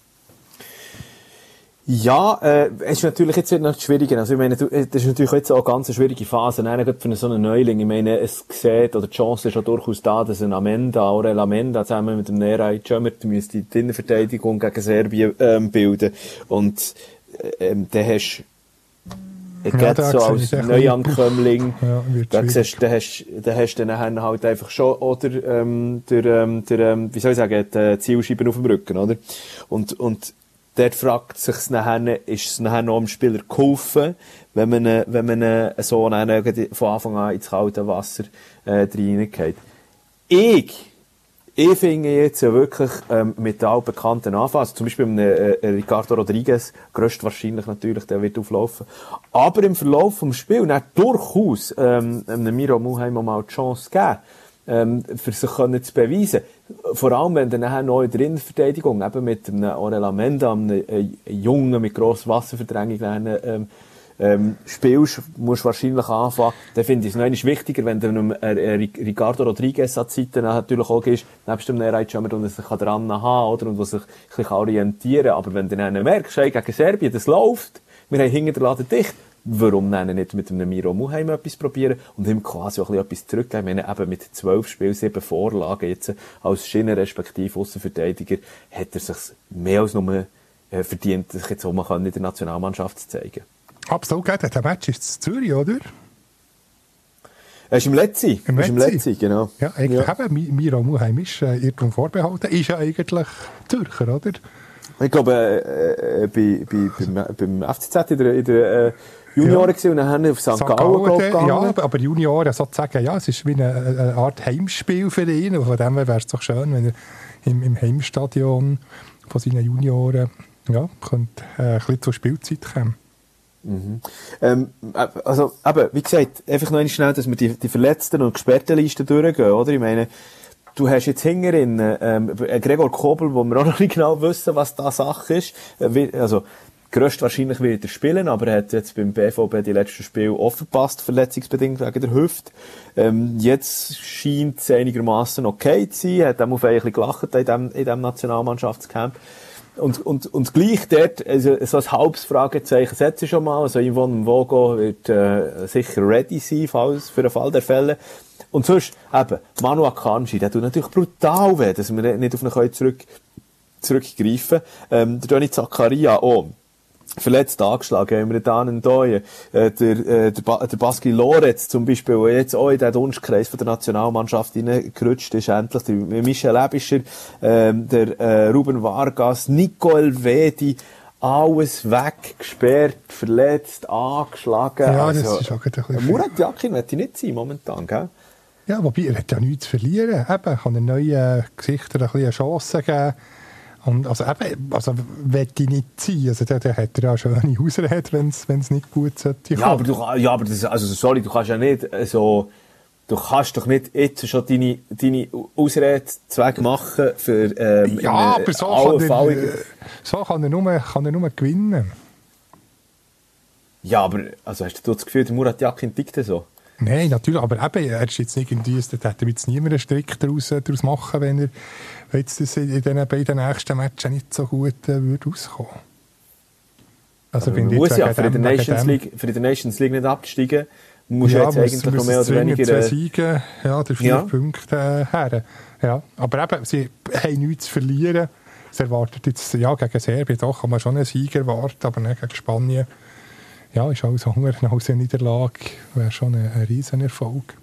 Ja, es ist natürlich jetzt noch schwieriger. Also ich meine, das ist natürlich jetzt auch eine ganz schwierige Phase. Nein, für so einen Neuling. Ich meine, es sieht, oder die Chance ist auch durchaus da, dass ein Aurel Amenda zusammen mit dem Neray Cömert müsste die Innenverteidigung gegen Serbien bilden. Und dann hast du so als Neuankömmling, da hast du dann halt einfach schon, oder, wie soll ich sagen, die Zielscheiben auf dem Rücken, oder? Und dort fragt sich's nachher, ist es nachher noch dem Spieler geholfen, wenn man so von Anfang an ins kalte Wasser reingeht. Ich finde jetzt wirklich mit den altbekannten Anfang, also zum Beispiel mit Ricardo Rodriguez, grösstwahrscheinlich natürlich, der wird auflaufen. Aber im Verlauf des Spiels hat durchaus einem Miro Muheim mal die Chance gegeben, für sich zu beweisen. Vor allem, wenn dann nachher noch in der Innenverteidigung, eben mit einem Aurel Amenda, einem Jungen mit grosser Wasserverdrängung, spielst, musst du wahrscheinlich anfangen. Dann finde ich es noch einmal wichtiger, wenn du Ricardo Rodriguez an die Seite natürlich auch gehst, nebst dem Neray Cömert, und er sich dran haben, oder, und was sich ein bisschen orientieren kann. Aber wenn du dann merkst, hey, gegen Serbien, das läuft, wir haben hinter der Laden dicht, warum nicht mit einem Miro Muheim etwas probieren und ihm quasi auch etwas zurückgeben? Ich meine, eben mit 12 Spielen, 7 Vorlagen jetzt als Schienen respektive Aussenverteidiger hat er sich mehr als nur verdient, sich jetzt auch mal in der Nationalmannschaft zu zeigen. Absolut, der Match ist in Zürich, oder? Er ist im Letzi, genau. Ja, eigentlich eben, Miro Muheim ist irgendwo vorbehalten, ist ja eigentlich Zürcher, oder? Ich glaube, beim FCZ in der Junioren gewesen, und dann haben wir auf St. Gallen gegangen. Ja, aber Junioren sozusagen, ja, es ist wie eine Art Heimspiel für ihn, und von dem her wäre es doch schön, wenn er im Heimstadion von seinen Junioren, ja, könnte ein bisschen zur Spielzeit kommen. Also, eben, wie gesagt, einfach noch schnell, dass wir die Verletzten und Gesperrtenlisten durchgehen, oder? Ich meine, du hast jetzt hinterhin Gregor Kobel, wo wir auch noch nicht genau wissen, was da Sache ist. Also, grösstwahrscheinlich wird er spielen, aber er hat jetzt beim BVB die letzten Spiele auch verpasst, verletzungsbedingt wegen der Hüfte. Jetzt scheint es einigermaßen okay zu sein. Er hat auch ein bisschen gelacht in diesem Nationalmannschaftscamp. Und gleich dort, also, so ein halbes Fragezeichen setze ich schon mal. Also, Yvonne Mvogo wird, sicher ready sein, für den Fall der Fälle. Und sonst, eben, Manu Akanji, der tut natürlich brutal weh, dass wir nicht auf ihn zurückgreifen können. Der Doni Zakaria auch. Verletzt angeschlagen, haben wir Dan Ndoye, der Baski Loretz zum Beispiel, der jetzt auch in den Dunstkreis von der Nationalmannschaft reingerutscht ist, endlich, der Michel Ebischer, der Ruben Vargas, Nico Elvedi, alles weggesperrt, verletzt, angeschlagen. Ja, also, das ist auch ein bisschen Murat Yakin möchte nicht sein, momentan, gell? Ja, wobei, er hat ja nichts zu verlieren. Eben, kann er neuen Gesichtern ein bisschen eine Chance geben. Und will ich nicht sein. Also, der hat ja schöne Ausrede, wenn es nicht gut sollte. Ja, aber du kannst ja nicht so, du kannst doch nicht jetzt schon deine Ausrede Zweck machen für, ja, aber so kann er nur gewinnen. Ja, aber, also hast du das Gefühl, der Murat Yakin tickt so? Nein, natürlich, aber eben, er ist jetzt nicht irgendwie, da hätte jetzt niemand einen Strick daraus machen, wenn er jetzt das in den beiden nächsten Matches nicht so gut würde rauskommen. Also man muss ja für die Nations League nicht absteigen, muss ja jetzt eigentlich noch mehr oder weniger 2 Siege, ja, oder 4 Punkte her. Ja, aber eben, sie haben nichts zu verlieren. Es erwartet jetzt, ja, gegen Serbien doch kann man schon einen Sieg erwarten, aber nicht gegen Spanien. Ja, ist alles Hunger nach einer Niederlage, wäre schon ein riesen Erfolg.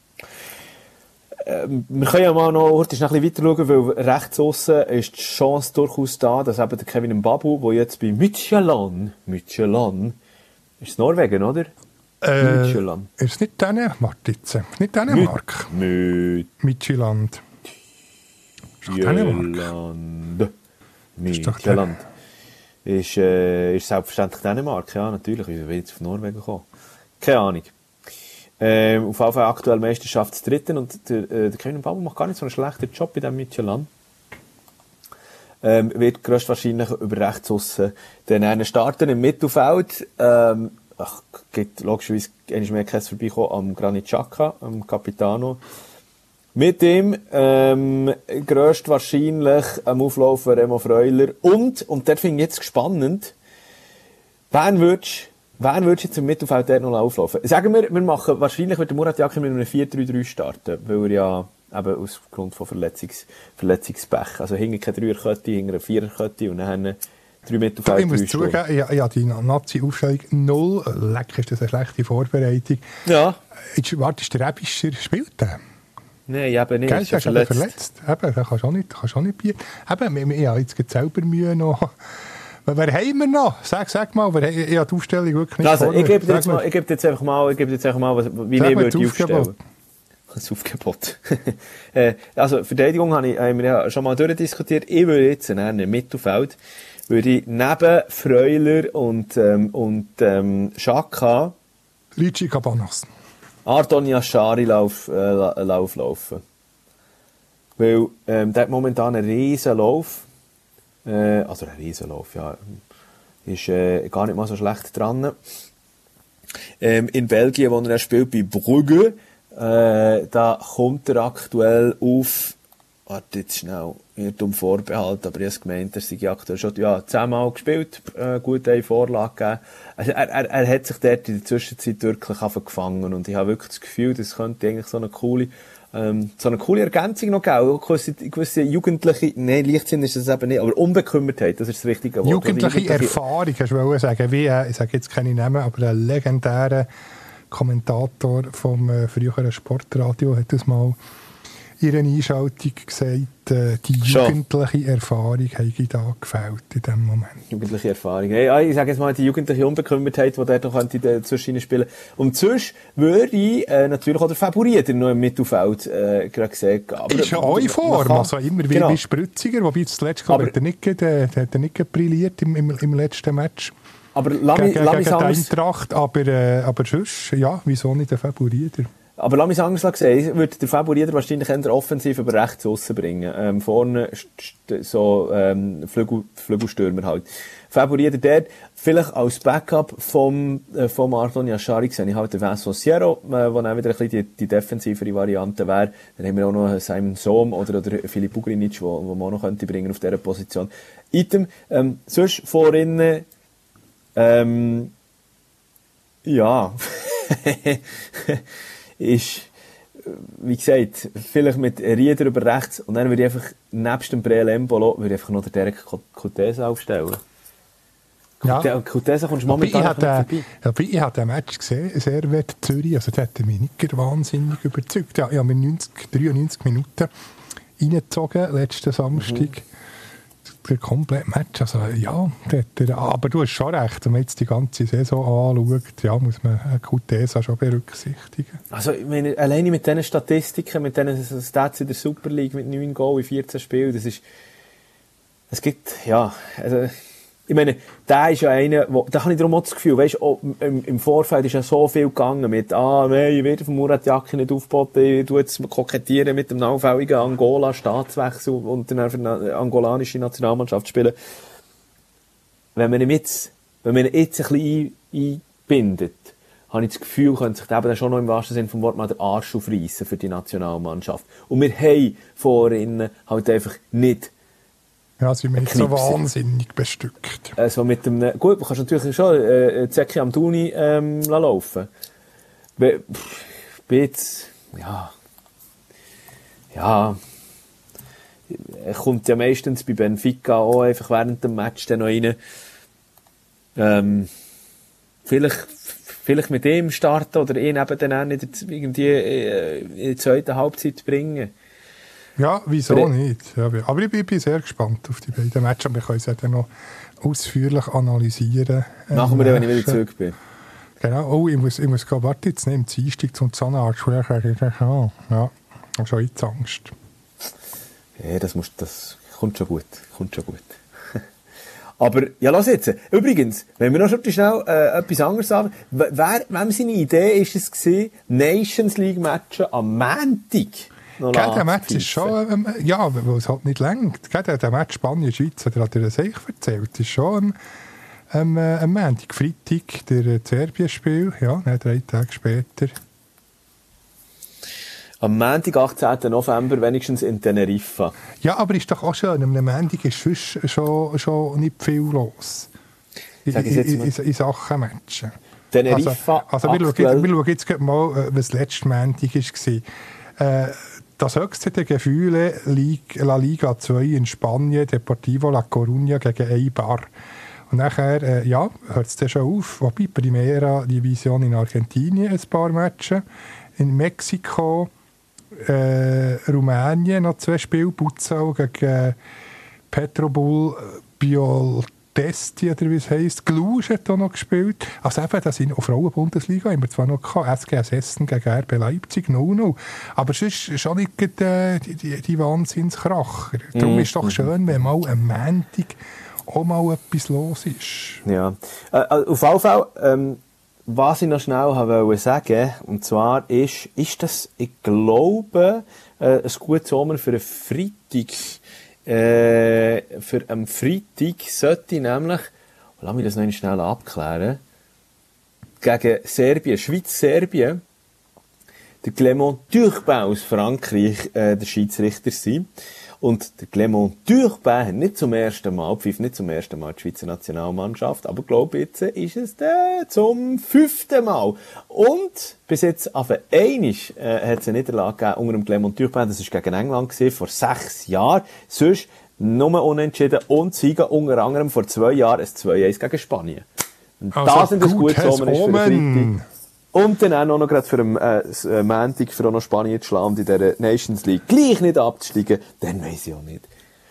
Wir können ja mal noch ein bisschen weiter schauen, weil rechts aussen ist die Chance durchaus da, dass eben der Kevin Mbabu, der jetzt bei Midtjylland, ist es Norwegen, oder? Midtjylland. Ist es nicht Dänemark jetzt? Nicht Dänemark? Midtjylland. Ist doch Dänemark. Midtjylland. Ist selbstverständlich Dänemark, ja, natürlich. Wie will jetzt auf Norwegen kommen? Keine Ahnung. Auf jeden Fall aktuell Meisterschaftsdritten und der Kevin Mbabu macht gar nicht so einen schlechten Job bei diesem Midtjylland. Wird grösstwahrscheinlich über rechts aussen dann starten im Mittelfeld. Geht logischerweise einmal mehr Käse vorbeikommen am Granit Xhaka, am Capitano. Mit ihm grösstwahrscheinlich am Auflaufen Remo Freuler und dort finde ich jetzt spannend, wen würdest du jetzt im Mittelfeld dort noch auflaufen? Sagen wir machen, wahrscheinlich wird der Murat Yakin mit einem 4-3-3 starten, weil er ja eben aus Grund von Verletzungspech, also hinten keine 3er-Kette, hinten eine 4er-Kette und dann 3 Mittelfeld. Ich muss zugeben, ja, die Nazi-Aufstellung 0, leck, ist das eine schlechte Vorbereitung. Ja. Warte, ist der Ebischer, spielt der? Nein, eben nicht. Gell, ist verletzt. Eben, da kannst du auch nicht bieten. Eben, ich habe jetzt selber Mühe noch. Wer haben wir noch? Sag mal, ich habe die Aufstellung wirklich nicht also, ich gebe dir jetzt einfach mal, wie ich würde aufstellen. Das Aufgebot. Also, Verteidigung haben wir ja schon mal durchdiskutiert. Ich würde jetzt in einem Mittelfeld, würde ich neben Freuler und Xhaka Richie Cabanas. Ardon Yashari laufen. Weil, der hat momentan einen riesen Lauf. Also ein Riesenlauf, ja. Ist gar nicht mal so schlecht dran. In Belgien, wo er spielt, bei Brugge, da kommt er aktuell auf, warte jetzt schnell, wird um Vorbehalt, aber ich habe gemeint, er sei aktuell schon 10-mal gespielt, gut eine Vorlage gegeben. Also er hat sich dort in der Zwischenzeit wirklich gefangen und ich habe wirklich das Gefühl, das könnte eigentlich so eine coole Ergänzung noch geben. Gewisse jugendliche, nein, Leichtsinn ist das eben nicht, aber Unbekümmertheit, das ist das richtige Wort. Jugendliche Erfahrung, hast du sagen, wie, ich sage jetzt keine Namen, aber ein legendärer Kommentator vom früheren Sportradio hat das mal in ihrer Einschaltung gesagt, die jugendliche Erfahrung habe da gefällt in diesem Moment. Jugendliche Erfahrung. Hey, ich sage jetzt mal, die jugendliche Unbekümmertheit, die dort noch zwischen spielen könnte. Und sonst würde ich natürlich auch der Favorit noch im Mittelfeld gerade gesehen. Aber ist ja auch in Form, also immer wie Sprütziger, wobei zuletzt, glaube ich, hat er nicht brilliert im letzten Match. Aber gegen Eintracht, aber sonst, ja, wieso nicht der Favorit? Aber lass mich anders sagen, ich würde der Favorit wahrscheinlich eher offensiv über rechts aussen bringen. Vorne so Flügelstürmer halt. Favorit dort, vielleicht als Backup vom Ardon Yashari sehe ich halt den Vincent Sierro, wo dann wieder ein bisschen die defensivere Variante wäre. Dann haben wir auch noch Simon Sohm oder Filip Ugrinic, wo man auch noch könnte bringen auf dieser Position. Item, sonst vorne, ja, ist, wie gesagt, vielleicht mit Rieder über rechts und dann würde ich einfach, nebst dem Breel Embolo, würde ich einfach noch den Derek Kutesa aufstellen. Ja. Kutesa kommst du momentan nicht vorbei. Ich habe den Match gesehen, Servet Zürich, also der hat mich nicht wahnsinnig überzeugt. Ja, ich habe mir 93 Minuten reingezogen, letzten Samstag. Der komplette Match, also ja, aber du hast schon recht, wenn man jetzt die ganze Saison anschaut, ja, muss man Kutesa schon berücksichtigen. Also, ich meine, alleine mit diesen Statistiken, mit diesen Stats in der Super League, mit 9 Goal in 14 Spielen, es gibt, ja, also, ich meine, der ist ja einer, da habe ich darum auch das Gefühl, weißt du, im Vorfeld ist ja so viel gegangen mit, nein, ich werde von Murat Yakin nicht aufgeboten, ich tue jetzt kokettieren mit dem allfälligen Angola-Staatswechsel und dann für eine angolanische Nationalmannschaft spielen. Wenn man ihn jetzt ein bisschen einbindet, habe ich das Gefühl, könnte sich eben schon noch im wahrsten Sinne vom Wort mal den Arsch aufreissen für die Nationalmannschaft. Und wir haben vorhin halt einfach nicht. Ja, sind wir nicht so wahnsinnig bestückt. Also mit dem, gut, man kann natürlich schon Zeki Amdouni laufen. Jetzt, ja, er kommt ja meistens bei Benfica auch einfach während dem Match dann noch rein. Vielleicht mit ihm starten oder ihn eben dann auch nicht irgendwie in die zweite Halbzeit bringen. Ja, wieso nicht? Ja, aber ich bin sehr gespannt auf die beiden Matches. Wir können es ja dann noch ausführlich analysieren. Machen wir dann, wenn ich wieder zurück bin. Genau. Oh, ich muss gehen. Warte, jetzt nehme ich Dienstag zum Zahnarzt. Ja, ich habe schon jetzt Angst. Ja, das kommt schon gut. Aber, ja, lass jetzt. Übrigens, wenn wir noch schon schnell etwas anderes sagen, wem seine Idee ist es gewesen, Nations League Matchen am Montag? Der Match ist schon, ja, weil es halt nicht lenkt. Der Match Spanien-Schweiz, hat er das eigentlich erzählt, ist schon am Montag, Freitag, der Serbien-Spiel, ja, 3 Tage später. Am Montag, 18. November, wenigstens in Teneriffa. Ja, aber ist doch auch schön, am Montag ist sonst schon nicht viel los. In Sachen Matchen. Teneriffa, also wir schauen jetzt mal, was letztes Montag war. Das höchste der Gefühle La Liga 2 in Spanien, Deportivo La Coruña gegen Eibar. Und nachher, hört es dann schon auf. Wobei Primera Division in Argentinien ein paar Matches. In Mexiko, Rumänien noch 2 Spiele. Butzau gegen Petrobul Bioltesti, oder wie es heisst. Glusch hat auch noch gespielt. Also eben, das in der Frauenbundesliga haben wir zwar noch gehabt. SGS Essen gegen RB Leipzig 0-0. Aber sonst ist auch nicht die Wahnsinnskracher. Darum ist es doch schön, wenn mal am Montag auch mal etwas los ist. Ja. Auf jeden Fall, was ich noch schnell wollte sagen, und zwar ist das, ich glaube, ein gutes Sommer für einen Freitag. Für am Freitag sollte nämlich, lass mich das noch schnell abklären, gegen Serbien, Schweiz-Serbien, der Clément Turpin aus Frankreich der Schiedsrichter sein. Und der Clément Turpin hat nicht zum ersten Mal die Schweizer Nationalmannschaft, aber glaube jetzt ist es zum 5. Mal. Und bis jetzt auf einmal hat es eine Niederlage gegeben unter dem Clément Turpin, das war gegen England gewesen, vor 6 Jahren. Sonst nur unentschieden und Siegen unter anderem vor 2 Jahren ein 2-1 gegen Spanien. Und also das sind das gute Sommer ist für den Freitag. Und dann auch noch gerade für den Montag für auch noch Spanien zu schlagen und in dieser Nations League gleich nicht abzusteigen, dann weiss ich auch nicht.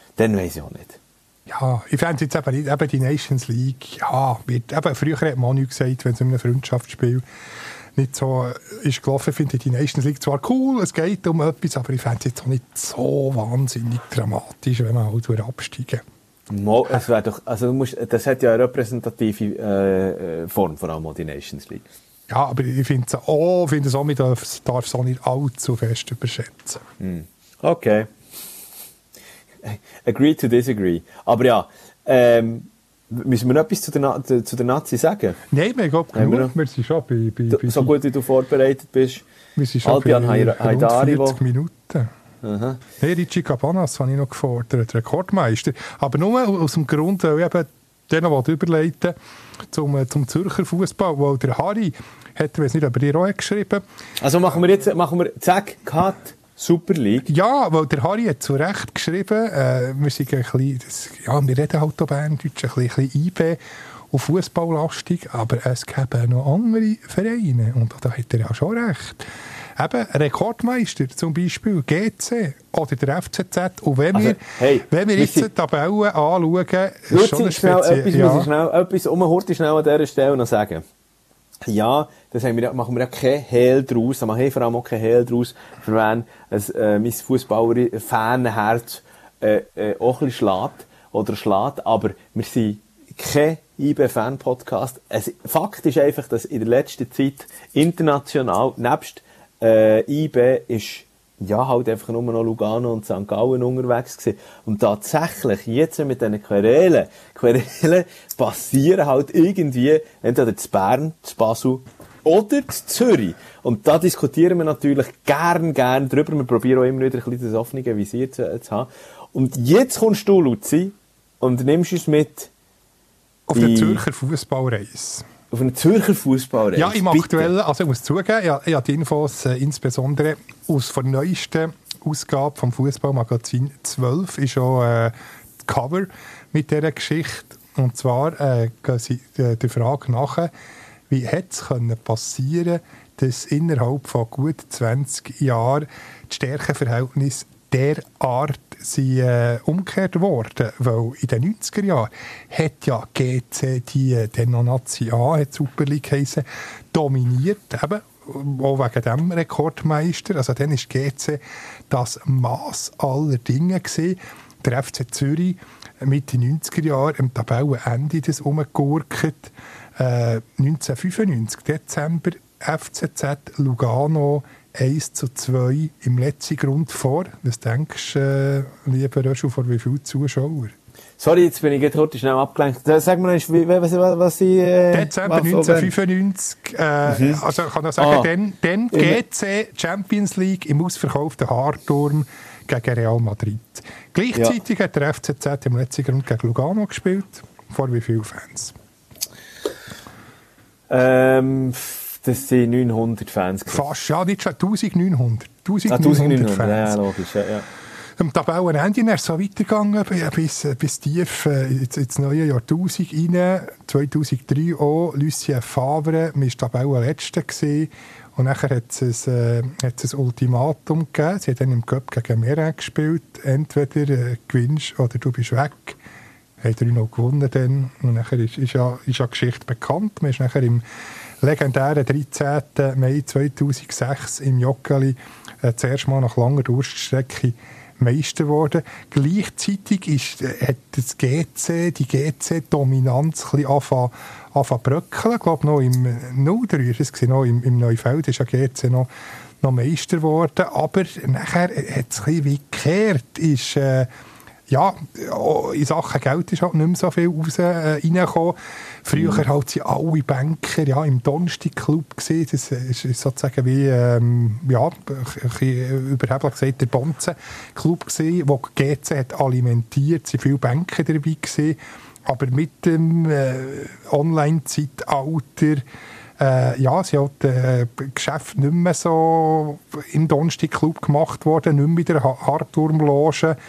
Ja, ich fände jetzt eben die Nations League, ja, früher hat man auch nichts gesagt, wenn es in einem Freundschaftsspiel nicht so ist gelaufen, finde ich die Nations League zwar cool, es geht um etwas, aber ich fände es jetzt auch nicht so wahnsinnig dramatisch, wenn man halt absteigen. Es wäre doch, also das hat ja eine repräsentative Form, vor allem auch die Nations League. Ja, aber ich finde es auch, man darf es auch nicht allzu fest überschätzen. Okay. Agree to disagree. Aber ja, müssen wir noch etwas zu der Nazi sagen? Nein, ich glaube, wir sind schon bei so gut wie du vorbereitet bist. Wir sind schon Albion bei Haidari, 40 Minuten. Aha. Hey, Richie Cabanas habe ich noch gefordert, Rekordmeister. Aber nur aus dem Grund, weil ich eben den noch überleiten zum Zürcher Fußball, weil der Harry hat, ich weiß nicht, ob er dir auch geschrieben. Also machen wir zack, Cut, Super League. Ja, weil der Harry hat zu Recht geschrieben, wir sind ein bisschen, wir reden halt auch Berndeutsch, ein bisschen IB und Fußballlastig, aber es gäbe noch andere Vereine und da hat er ja schon recht. Eben, Rekordmeister zum Beispiel, GC oder der FCZ. Und wenn wir jetzt die Tabelle anschauen, ist schon etwas an dieser Stelle noch sagen. Ja, das machen wir ja kein Hehl draus, da mache ich vor allem auch kein Hehl draus, für wenn mein Fußballer-Fanherz auch ein bisschen schlägt, aber wir sind kein IB-Fan-Podcast. Fakt ist einfach, dass in der letzten Zeit international, nebst IB ist ja halt einfach nur noch Lugano und St. Gallen unterwegs gewesen. Und tatsächlich, jetzt mit diesen Querelen passieren halt irgendwie entweder zu Bern, zu Basel oder zu Zürich. Und da diskutieren wir natürlich gern drüber. Wir probieren auch immer wieder ein bisschen das offene Visier zu haben. Und jetzt kommst du, Luzi, und nimmst uns mit auf eine Zürcher Fußballreise. Auf eine Zürcher Fußballreise? Ja, im Aktuellen, also ich muss zugeben, ich habe die Infos insbesondere aus der neuesten Ausgabe vom Fußballmagazin 12 ist auch das Cover mit dieser Geschichte. Und zwar gehen sie der Frage nach, wie hätte es passieren können, dass innerhalb von gut 20 Jahren die Stärkeverhältnisse derart sind umgekehrt worden, weil in den 90er Jahren hat ja GC die noch Nazi A, hat Super League geheissen, dominiert, eben, auch wegen dem Rekordmeister. Also dann war GC das Mass aller Dinge gewesen. Der FC Zürich Mitte 90er Jahren am Tabellenende das umgegurkt. 1995, Dezember, FCZ Lugano 1:2 im letzten Grund vor. Was denkst du, lieber Röschel, vor wie viele Zuschauer? Sorry, jetzt bin ich heute schnell abgelenkt. Sag mir noch, was ich... Dezember 1995, also ich kann noch sagen, dann GC Champions League im ausverkauften Hardturm gegen Real Madrid. Gleichzeitig hat der FCZ im letzten Grund gegen Lugano gespielt. Vor wie vielen Fans? Das sind 900 Fans. Fast, ja, nicht schon 1900. 1900 Fans. Ja, logisch, ja. Am Tabellenende ist es so weitergegangen, bis tief ins neue Jahrtausend rein. 2003 auch, Lucien Favre, wir waren Tabellenletzter gewesen. Und nachher hat es ein Ultimatum gegeben. Sie hat dann im Cup gegen Meren gespielt. Entweder gewinnst oder du bist weg. Hat er noch gewonnen dann. Und nachher ist ja Geschichte bekannt. Man ist nachher im legendären 13. Mai 2006 im Joggeli zuerst mal nach langer Durststrecke Meister geworden. Gleichzeitig hat die GC-Dominanz ein bisschen angefangen zu bröckeln. Ich glaube, noch im 03 ist es noch im Neufeld ist ja GC noch Meister geworden. Aber nachher hat es ein bisschen wie gekehrt. In Sachen Geld ist halt nicht mehr so viel reingekommen. Früher halt sind alle Banker im Donnerstag-Club gewesen. Das ist sozusagen wie, ein bisschen überheblich gesagt, der Bonzen-Club gewesen, wo GC hat alimentiert. Es waren viele Banker dabei gewesen. Aber mit dem Online-Zeitalter sind halt Geschäfte nicht mehr so im Donnerstag-Club gemacht worden, nicht mehr wieder Hardturmlogen.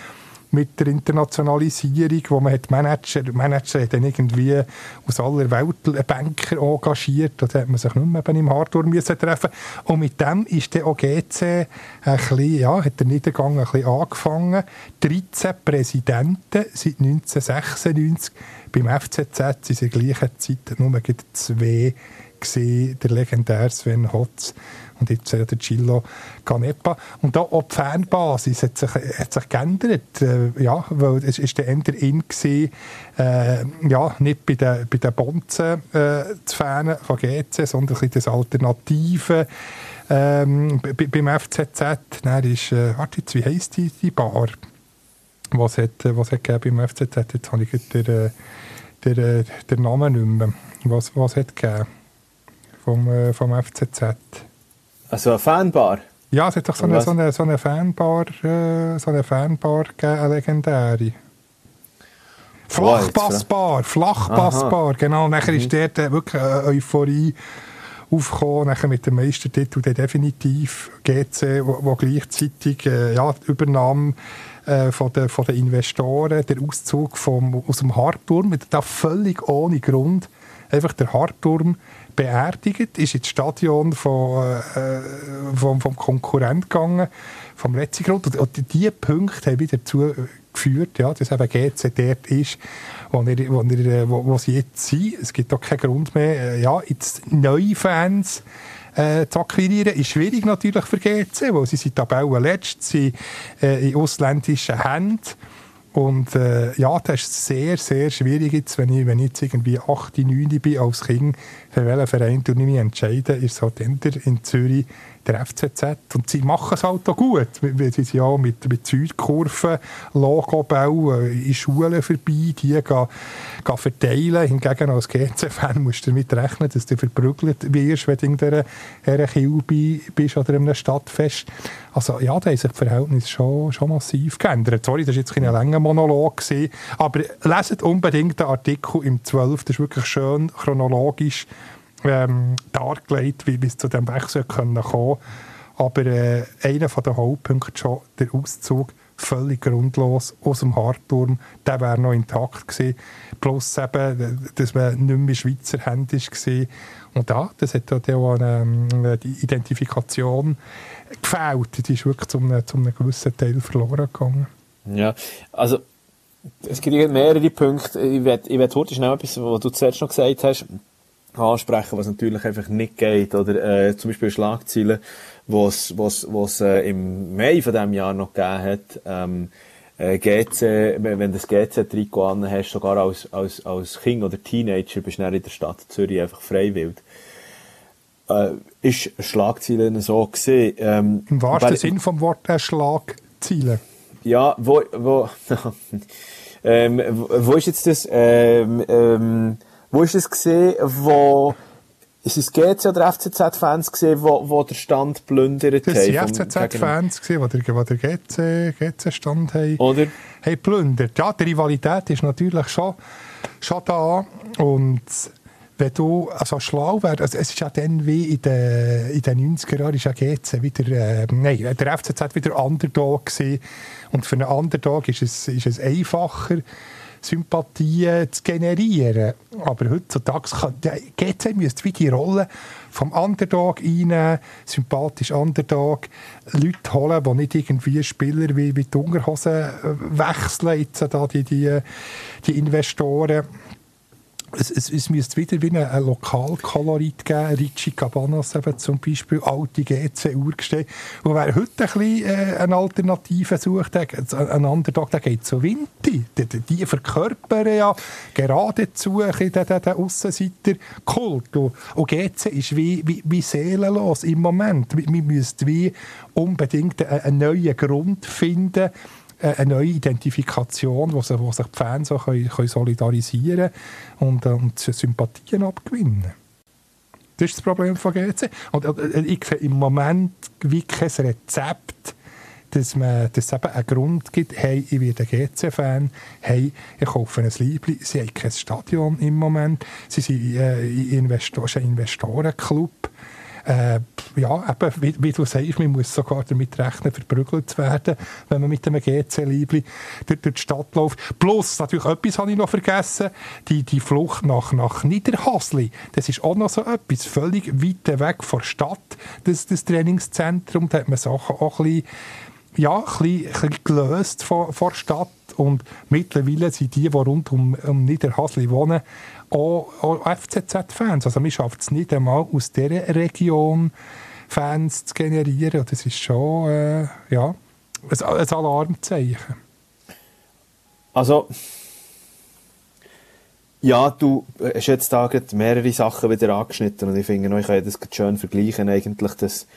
mit der Internationalisierung, wo man hat Manager hat dann irgendwie aus aller Welt Banker engagiert, da hat man sich nicht mehr im Hardturm müssen treffen. Und mit dem ist der OGC ein bisschen, ja, hat der Niedergang ein bisschen angefangen. 13 Präsidenten seit 1996. Beim FCZ waren in der gleichen Zeit nur 2 gesehen, der legendäre Sven Hotz und jetzt der Gillo Canepa. Und da auch die Fanbasis hat sich geändert. Ja, weil es ist der Ender in gewesen, ja, nicht bei den Bonzen zu fanen von GC, sondern ein bisschen das Alternative beim FCZ. Dann ist, warte jetzt, wie heisst die Bar? Was hat gegeben beim FCZ? Jetzt habe ich den Namen nicht mehr. Was hat gegeben vom FCZ? Also eine Fanbar? Ja, es hat doch so eine Fanbar gegeben, eine legendäre. Flachpassbar, genau. Nachher ist dort wirklich eine Euphorie aufgekommen, nachher mit dem Meistertitel der definitiv GC, wo gleichzeitig ja, die Übernahme von den Investoren, der Auszug aus dem Hardturm, da völlig ohne Grund, einfach der Hardturm beerdigt, ist ins Stadion vom Konkurrent gegangen, vom Letzigrund. Und diese Punkte haben wieder dazu geführt, ja, dass eben GC dort ist, wo sie jetzt sind. Es gibt auch keinen Grund mehr, ja, jetzt neue Fans zu akquirieren. Ist schwierig natürlich für GC, weil sie sind Tabellenletzt, sie in ausländischen Händen. Und ja, das ist sehr, sehr schwierig jetzt, wenn ich jetzt irgendwie 8, 9 bin als Kind, für welchen Verein ich mich entscheide, ist es halt in Zürich der FCZ. Und sie machen es halt auch gut. Sie sind ja mit Südkurven, Logobau in Schulen vorbei, die gehen verteilen. Hingegen als GC-Fan musst du damit rechnen, dass du verprügelt wirst, wenn du in einer Kiel bist oder in einem Stadtfest. Also ja, da haben sich die Verhältnisse schon massiv geändert. Sorry, das war jetzt kein langer Monolog gewesen, aber leset unbedingt den Artikel im 12. Das ist wirklich schön chronologisch dargelegt, wie es zu diesem Wechsel kommen konnte. Aber einer der Hauptpunkte schon, der Auszug, völlig grundlos aus dem Hardturm, der wäre noch intakt gewesen. Plus eben, dass man nicht mehr Schweizer Hände war. Und ja, das hat auch die Identifikation gefehlt. Die ist wirklich zu einem gewissen Teil verloren gegangen. Ja, also es gibt mehrere Punkte. Ich will heute schnell etwas, was du zuerst noch gesagt hast, ansprechen, was natürlich einfach nicht geht. Oder zum Beispiel Schlagzeilen, was im Mai von diesem Jahr noch gegeben hat. GC, wenn du das GC-Trikot an hast, sogar als Kind oder Teenager, bist du dann in der Stadt Zürich einfach freiwillig. Ist Schlagzeilen so gesehen. Im wahrsten Sinn vom Wort Schlagzeilen. Ja, wo ist jetzt das? Wo ist es gesehen, ist es GC oder FCZ-Fans gesehen, wo der Stand plündert haben? Das waren FCZ-Fans gesehen, die der GC-Stand haben plündert. Ja, die Rivalität ist natürlich schon da. Und wenn du also schlau wärst, also es ist ja dann wie in den 90er Jahren ist ja GC wieder, der FCZ wieder Underdog gewesen. Und für einen Underdog ist es einfacher, Sympathien zu generieren. Aber heutzutage GC müsste wie die Rolle vom Underdog einnehmen, sympathisch Underdog, Leute holen, die nicht irgendwie Spieler wie die Unterhosen wechseln, jetzt da die Investoren. Es müsste wieder wie ein Lokalkolorit geben, Richie Cabanas eben zum Beispiel, alte GC-Urgesteine. Und wer heute ein bisschen eine Alternative sucht, ein Underdog, der geht zu Vinti. Die verkörpern ja geradezu den Aussenseiter-Kult. Und GC ist wie seelenlos im Moment. Wir müssten wie unbedingt einen neuen Grund finden, eine neue Identifikation, wo sich die Fans auch können solidarisieren und Sympathien abgewinnen. Das ist das Problem von GC. Und ich sehe im Moment wie kein Rezept, dass es eben einen Grund gibt, hey, ich werde GC-Fan, hey, ich kaufe ein Liebli. Sie haben kein Stadion im Moment, sie sind ein Investorenclub. ja, eben, wie du sagst, man muss sogar damit rechnen, verprügelt zu werden, wenn man mit einem GC-Liebli durch die Stadt läuft. Plus, natürlich etwas habe ich noch vergessen, die Flucht nach Niederhasli. Das ist auch noch so etwas, völlig weit weg von der Stadt, das Trainingszentrum. Da hat man Sachen auch ein bisschen gelöst von der Stadt. Und mittlerweile sind die rund um Niederhasli wohnen, auch FCZ-Fans. Also man schafft es nicht einmal, aus dieser Region Fans zu generieren. Das ist schon ein Alarmzeichen. Also, ja, du hast jetzt da mehrere Sachen wieder angeschnitten und ich finde, ich kann das schön vergleichen, eigentlich,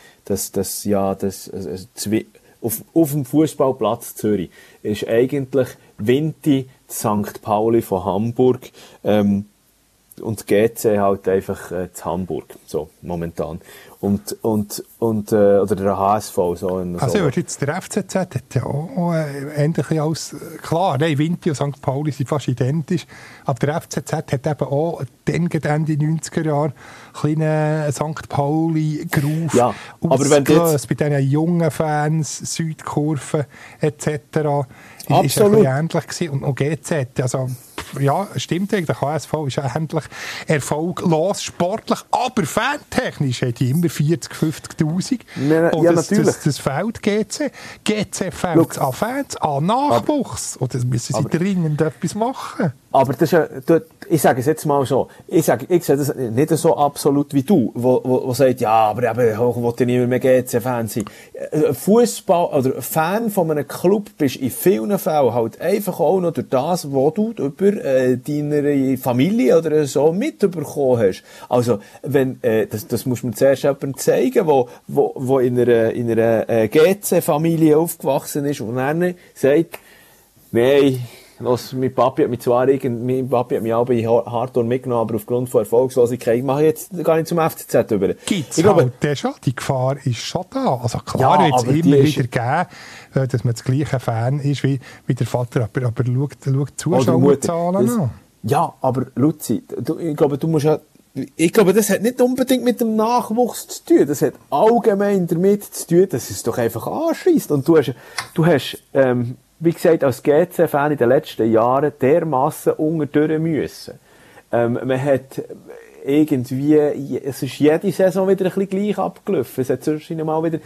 auf dem Fußballplatz Zürich ist eigentlich Vinti St. Pauli von Hamburg, und GC halt einfach zu Hamburg, so momentan. Oder der HSV. So also jetzt der FCZ hat ja auch ähnlich als... Klar, nein, Vinti und St. Pauli sind fast identisch, aber der FCZ hat eben auch Ende 90er Jahre kleinen St. Pauli-Groove ausgelöst, bei diesen jungen Fans, Südkurven etc. Ist ein bisschen ähnlich gewesen. Und GZ, also... Ja, stimmt, der HSV ist endlich erfolglos sportlich, aber fantechnisch hat die immer 40'000, 50'000. Und natürlich. Das fehlt GC. GC fehlt an Fans, an Nachwuchs. Und das müssen sie dringend etwas machen. Aber das ist ja, ich sage es jetzt mal so, ich sehe das nicht so absolut wie du, wo sagt, ja, aber ich will nicht mehr GC-Fan sein. Fußball oder Fan von einem Club bist in vielen Fällen halt einfach auch noch durch das, was du über deine Familie oder so mitbekommen hast. Also, wenn, das muss man zuerst jemandem zeigen, wo in einer GC-Familie aufgewachsen ist und dann sagt, nein, mein Papi hat mich aber in Harttorn mitgenommen, aber aufgrund von Erfolgslosigkeit mache ich jetzt gar nicht zum FCZ über. Gibt's halt schon, die Gefahr ist schon da. Also klar, wird es immer wieder geben, dass man das gleiche Fan ist wie der Vater, aber schaut Zuschauerzahlen an. Ja, aber Luzi, ich glaube, das hat nicht unbedingt mit dem Nachwuchs zu tun. Das hat allgemein damit zu tun, dass es doch einfach anschießt. Und du hast, wie gesagt, als GC-Fan in den letzten Jahren dermassen unterdurch müssen. Man hat irgendwie, es ist jede Saison wieder ein bisschen gleich abgelaufen. Es hat zwischendurch mal wieder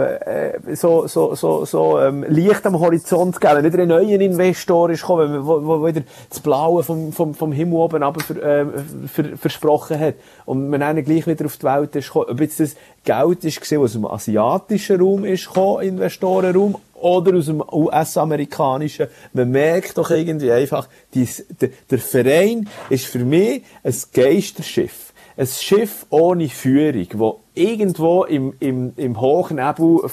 Licht am Horizont gegeben. Wieder ein neuer Investor ist gekommen, wo wieder das Blaue vom Himmel oben aber versprochen hat. Und man dann gleich wieder auf die Welt ist gekommen. Ob jetzt das Geld ist gesehen, was aus dem asiatischen Raum ist gekommen, Investorenraum, oder aus dem US-amerikanischen. Man merkt doch irgendwie einfach, der Verein ist für mich ein Geisterschiff. Ein Schiff ohne Führung, das irgendwo im Hochnebel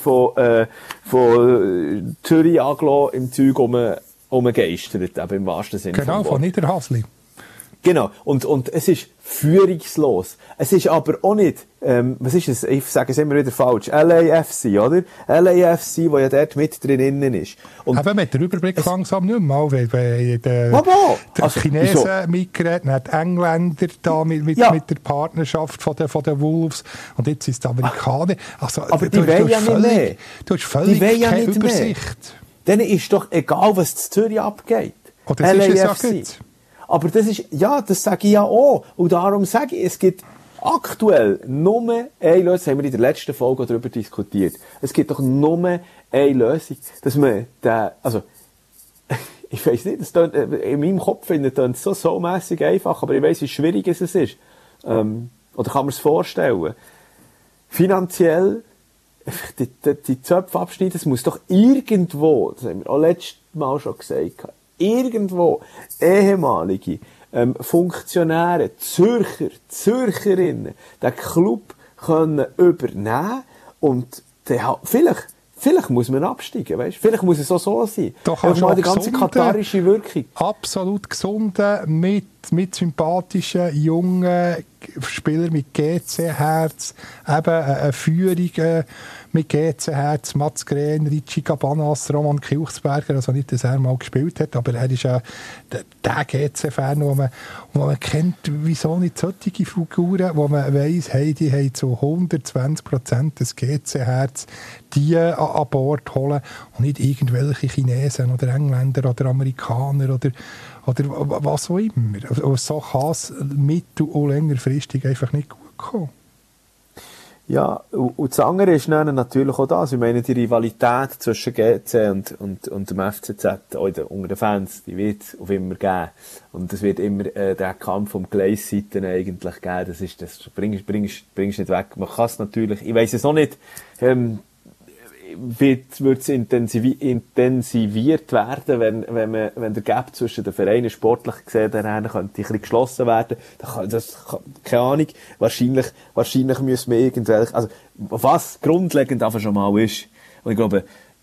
von Zürich Aglo im Zeug umgeistert, eben im wahrsten Sinne. Genau, von Niederhasli. Genau. Und es ist führungslos. Es ist aber auch nicht, was ist es? Ich sage es immer wieder falsch. LAFC, oder? LAFC, wo ja dort mit drinnen ist. Und eben mit der Überblick langsam nicht mehr, weil der Chinesen mitgeredet, dann die Engländer da mit der Partnerschaft von den Wolves und jetzt sind es die Amerikaner. Also, aber die wollen ja nicht mehr. Du hast völlig keine Übersicht. Denen ist doch egal, was in Zürich abgeht. Oh, das LAFC. Ist es aber das ist, ja, das sage ich ja auch. Und darum sage ich, es gibt aktuell nur eine Lösung, das haben wir in der letzten Folge darüber diskutiert. Es gibt doch nur eine Lösung, dass man ich weiss nicht, das tönt, in meinem Kopf tönt es so mässig einfach, aber ich weiss, wie schwierig es ist. Oder kann man es vorstellen? Finanziell, die Zöpfe abschneiden, das muss doch irgendwo, das haben wir auch letztes Mal schon gesagt, irgendwo ehemalige Funktionäre, Zürcherinnen, den Club können übernehmen und vielleicht muss man absteigen, weißt? Vielleicht muss es auch so sein. Doch, also mal die ganze katarische Wirkung. Absolut gesunde, mit mit sympathischen, jungen Spielern mit GC-Herz, eben eine Führung mit GC-Herz, Mats Green, Richie Cabanas, Roman Kilchsberger, also nicht, dass er mal gespielt hat, aber er ist ja der GC-Fan, wo man kennt, wieso nicht solche Figuren, wo man weiss, hey, die haben zu 120% das GC-Herz, die an Bord holen und nicht irgendwelche Chinesen oder Engländer oder Amerikaner oder was auch immer. Also so kann es mittel- und längerfristig einfach nicht gut kommen. Ja, und das andere ist dann natürlich auch das. Ich meine, die Rivalität zwischen GC und dem FCZ, oder unter den Fans, die wird es auf immer geben. Und es wird immer den Kampf um Gleisseiten eigentlich geben. Das bringst nicht weg. Man kann es natürlich, ich weiss es noch nicht, wird es intensiviert werden, wenn der Gap zwischen den Vereinen sportlich gesehen könnte ein bisschen geschlossen werden. Keine Ahnung. Wahrscheinlich müssen wir irgendwelche, also, was grundlegend einfach schon mal ist. Und ich glaube,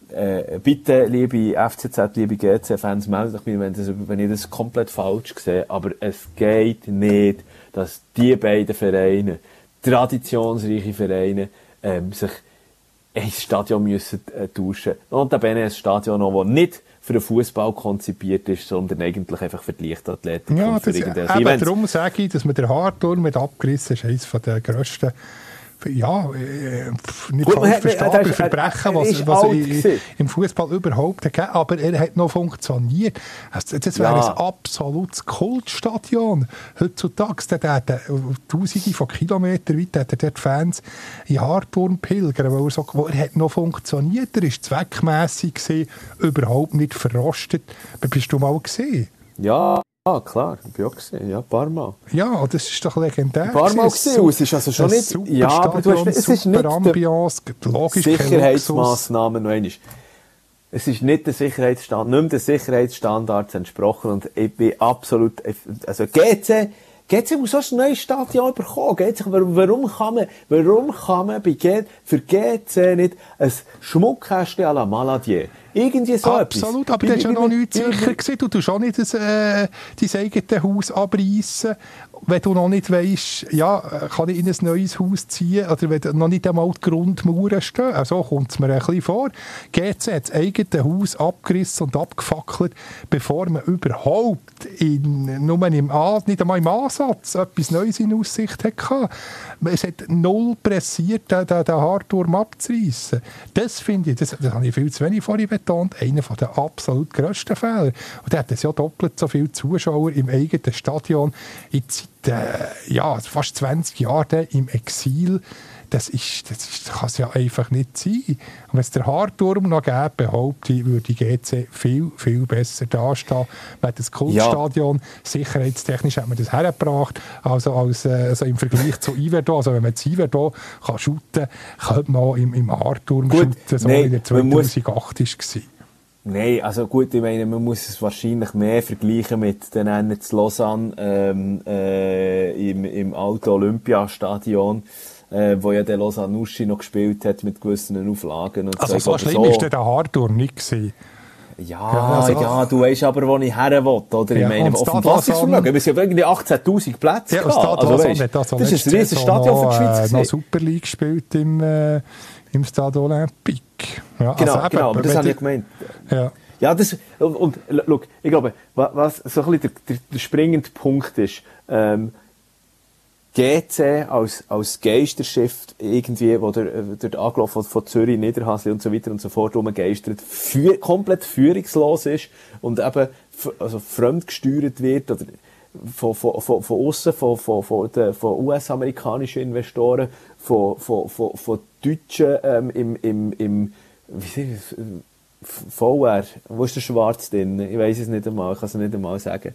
bitte, liebe FCZ, liebe GC-Fans, meldet euch mir, wenn ich das komplett falsch sehe. Aber es geht nicht, dass die beiden Vereine, traditionsreiche Vereine, sich ein Stadion müssen tauschen. Und da bin ein Stadion noch, das nicht für den Fußball konzipiert ist, sondern eigentlich einfach für die Leichtathletik. Ja, darum sage ich, dass man den Hartturm mit abgerissen ist, eines der grössten, ja, nicht falsch verstanden, Verbrechen, was im Fußball überhaupt gegeben, aber er hat noch funktioniert. Also, das wäre ein absolutes Kultstadion. Heutzutage, der Tausende von Kilometern weit hat er dort Fans in Hartturm pilgern, weil er hat noch funktioniert. Er war zweckmässig gewesen, überhaupt nicht verrostet. Bist du mal gesehen? Ja. Klar, ich bin auch gesehen, ja, ein paar Mal. Ja, das ist doch legendär. Ein paar Mal gesehen, es ist also schon nicht, super ja, aber du hast, es ist nicht Ambiance, logisch Sicherheitsmaßnahmen noch einmal. Es ist nicht der Sicherheitsstandard, nicht mehr den Sicherheitsstandards entsprochen und ich bin absolut, also GC muss auch ein neues Stadion bekommen. Warum kann man für GC nicht ein Schmuckkästchen à la Maladier? Irgendwie so absolut, aber das ist ja noch nicht sicher gewesen. Du tust auch nicht dein eigenes Haus abreißen, wenn du noch nicht weisst, ja, kann ich in ein neues Haus ziehen, oder wenn noch nicht einmal die Grundmauern stehen. Also kommt es mir ein bisschen vor. GC hat das eigene Haus abgerissen und abgefackelt, bevor man überhaupt nicht einmal im Ansatz etwas Neues in Aussicht hatte. Es hat null pressiert, den Hartturm abzureissen. Das finde ich, das habe ich viel zu wenig vorhin betont, einer der absolut grössten Fehler. Und da hat es ja doppelt so viele Zuschauer im eigenen Stadion. Jetzt seit fast 20 Jahren im Exil. Das kann es ja einfach nicht sein. Und wenn es der Hartturm noch gäbe, behaupte ich, würde die GC viel, viel besser dastehen. Man hat das Kultstadion, sicherheitstechnisch hat man das hergebracht, also im Vergleich zu Iverdon, also wenn man zu Iverdon kann shooten, könnte man im Hartturm shooten, so wie der 2008 war. Nein, also gut, ich meine, man muss es wahrscheinlich mehr vergleichen mit den Rennen zu Lausanne im alten Olympiastadion, wo ja der Lausanne-Uschi noch gespielt hat mit gewissen Auflagen. Und also so schlimm war der Hartturm nicht gewesen. Ja, du weißt aber, wo ich her will, oder? Ich meine, auf dem Fassungsvermögen, wir sind irgendwie 18'000 Plätze gehabt. Also, das ist ein riesen Stadion für die Schweiz. Noch Super League gespielt im Stade Olympique. Ja, genau, aber das habe ich gemeint. Ja, das, und schau, ich glaube, was so ein bisschen der springende Punkt ist, GC als Geisterschiff irgendwie, wo der Anglauf von Zürich, Niederhasli und so weiter und so fort rumgeistert, komplett führungslos ist und eben also fremdgesteuert wird oder von aussen, von US-amerikanischen Investoren, von Deutschen im VR. Wo ist der Schwarz drin? Ich weiss es nicht einmal, ich kann es nicht einmal sagen.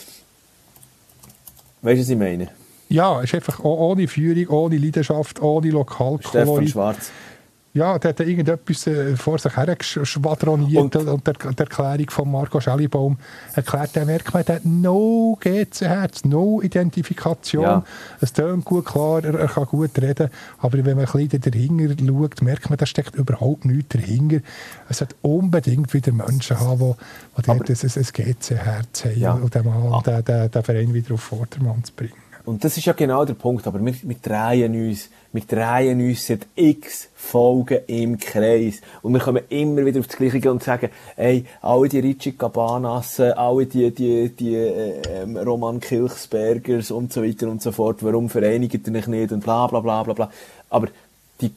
Weißt du, was ich meine? Ja, es ist einfach ohne Führung, ohne Leidenschaft, ohne Lokalkolorit. Stefan Schwarz. Ja, der hat irgendetwas vor sich hergeschwadroniert und die Erklärung von Marco Schellibaum erklärt, der merkt man, der hat no GC-Herz, no Identifikation. Ja. Es tönt gut, klar, er kann gut reden, aber wenn man ein bisschen dahinter schaut, merkt man, da steckt überhaupt nichts dahinter. Es hat unbedingt wieder Menschen haben, die dort ein GC-Herz haben, Ja. und den Verein wieder auf Vordermann zu bringen. Und das ist ja genau der Punkt, aber wir drehen uns seit x Folgen im Kreis. Und wir kommen immer wieder auf das Gleiche und sagen, ey, alle die Richie Cabanas, alle die Roman Kilchsbergers und so weiter und so fort, warum vereinigt ihr euch nicht und bla bla bla bla bla. Aber die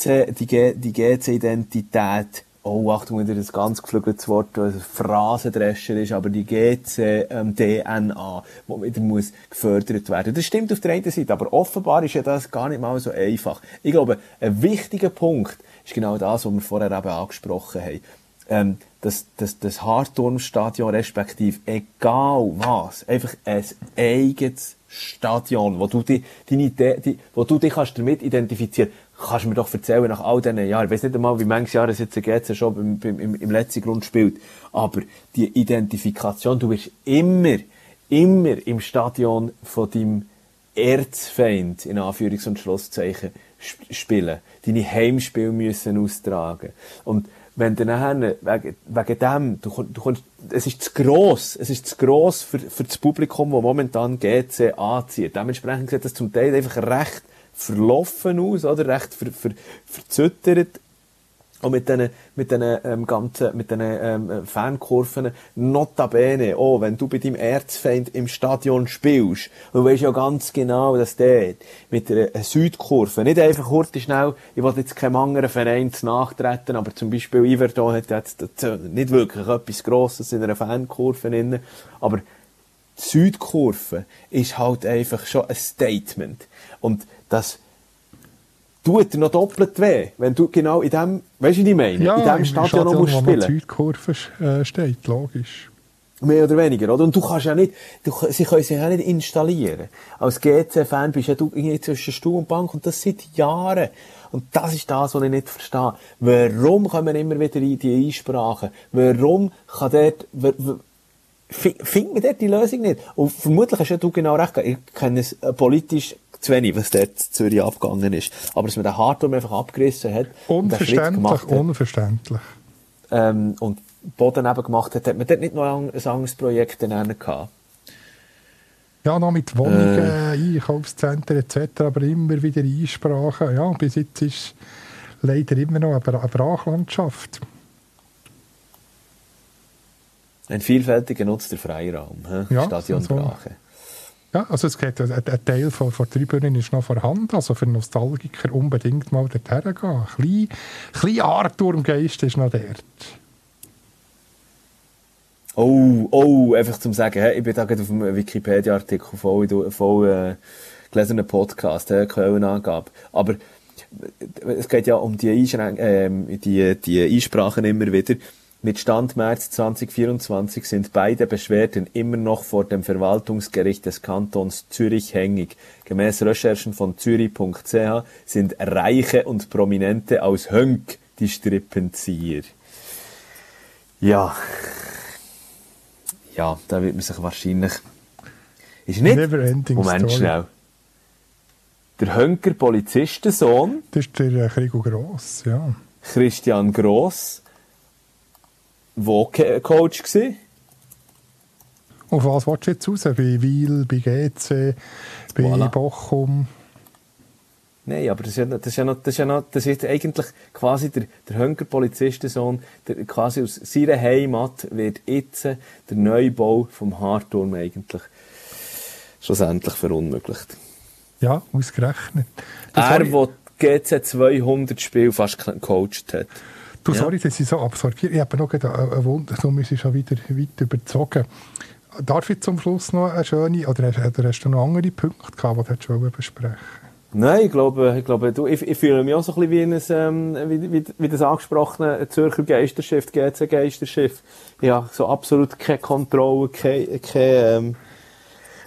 GC-Identität, oh, Achtung, wieder das ganz geflügelte Wort, das ein Phrasendrescher ist, aber die GC-DNA, die wieder muss gefördert werden. Das stimmt auf der einen Seite, aber offenbar ist ja das gar nicht mal so einfach. Ich glaube, ein wichtiger Punkt ist genau das, was wir vorher eben angesprochen haben. Das Hartturmstadion, respektive egal was, einfach ein eigenes Stadion, wo du dich kannst damit identifizieren kannst du mir doch erzählen, nach all diesen Jahren, ich weiss nicht einmal, wie manches Jahr es jetzt ein GC schon im letzten Grund spielt, aber die Identifikation, du wirst immer im Stadion von deinem Erzfeind, in Anführungs- und Schlusszeichen, spielen. Deine Heimspiele müssen austragen. Und wenn du nachher, wegen dem, du kommst, es ist zu gross für das Publikum, das momentan GC anzieht. Dementsprechend sieht das zum Teil einfach recht verlaufen aus, oder? Recht verzüttert. Und mit diesen Fankurven, notabene, wenn du bei deinem Erzfeind im Stadion spielst, du weisst ja ganz genau, dass dort mit einer Südkurve, nicht einfach kurz schnell, ich will jetzt keinem anderen Verein nachtreten, aber zum Beispiel Yverdon hat jetzt nicht wirklich etwas Grosses in einer Fankurve drin, aber die Südkurve ist halt einfach schon ein Statement. Und das tut dir noch doppelt weh, wenn du genau in dem, weißt du, was ich meine? Ja, in dem Stadion noch musst spielen. Ja, in Südkurve steht, logisch. Mehr oder weniger, oder? Und du kannst ja nicht, sie können sich ja nicht installieren. Als GC-Fan bist ja du irgendwie zwischen Stuhl und Bank und das seit Jahren. Und das ist das, was ich nicht verstehe. Warum kommen immer wieder in die Einsprachen? Warum kann dort, findet man dort die Lösung nicht? Und vermutlich hast ja du genau recht. Ich kenne es politisch zu wenig, was dort in Zürich abgegangen ist. Aber dass man den Hartturm einfach abgerissen hat. Unverständlich. Und Boden eben gemacht hat man dort nicht noch ein anderes Projekt gehabt. Ja, noch mit Wohnungen, Einkaufszentren etc., aber immer wieder Einsprachen. Ja, bis jetzt ist leider immer noch eine Brachlandschaft. Ein vielfältig genutzter Freiraum, ja, Stadion Brache. Ja, also es geht, ein Teil von Tribünen ist noch vorhanden, also für Nostalgiker unbedingt mal dorthin gehen. Ein kleiner Hartturmgeist ist noch dort. Oh, einfach zum sagen, ich bin da gerade auf dem Wikipedia-Artikel voll gelesener Podcast, Quellenangabe. Aber es geht ja um die Einsprachen immer wieder. Mit Stand März 2024 sind beide Beschwerden immer noch vor dem Verwaltungsgericht des Kantons Zürich hängig. Gemäß Recherchen von zürich.ch sind Reiche und Prominente aus Hönk die Strippenzieher. Ja, da wird man sich wahrscheinlich... Ist nicht... Moment schnell. Der Hönker Polizistensohn... Das ist der Krigo Gross, ja. Christian Gross... Wo Coach gsi? Auf was willst du jetzt raus? Bei Wil, bei GC, bei Bochum? Nein, aber das ist eigentlich quasi der Hönker Polizistensohn, der quasi aus seiner Heimat wird jetzt der Neubau vom Hartturm eigentlich schlussendlich verunmöglicht. Ja, ausgerechnet. Der GC 200 Spiele fast gecoacht hat. Du, sorry, dass ich so absorbiert. Ich habe noch einen Wunder, du bist schon wieder weit überzogen. Darf ich zum Schluss noch eine schöne, oder hast du noch andere Punkte gehabt, die du besprechen wolltest? Nein, ich glaube, ich fühle mich auch so ein bisschen wie das angesprochene Zürcher Geisterschiff, GC Geisterschiff. Ja, so absolut keine Kontrolle,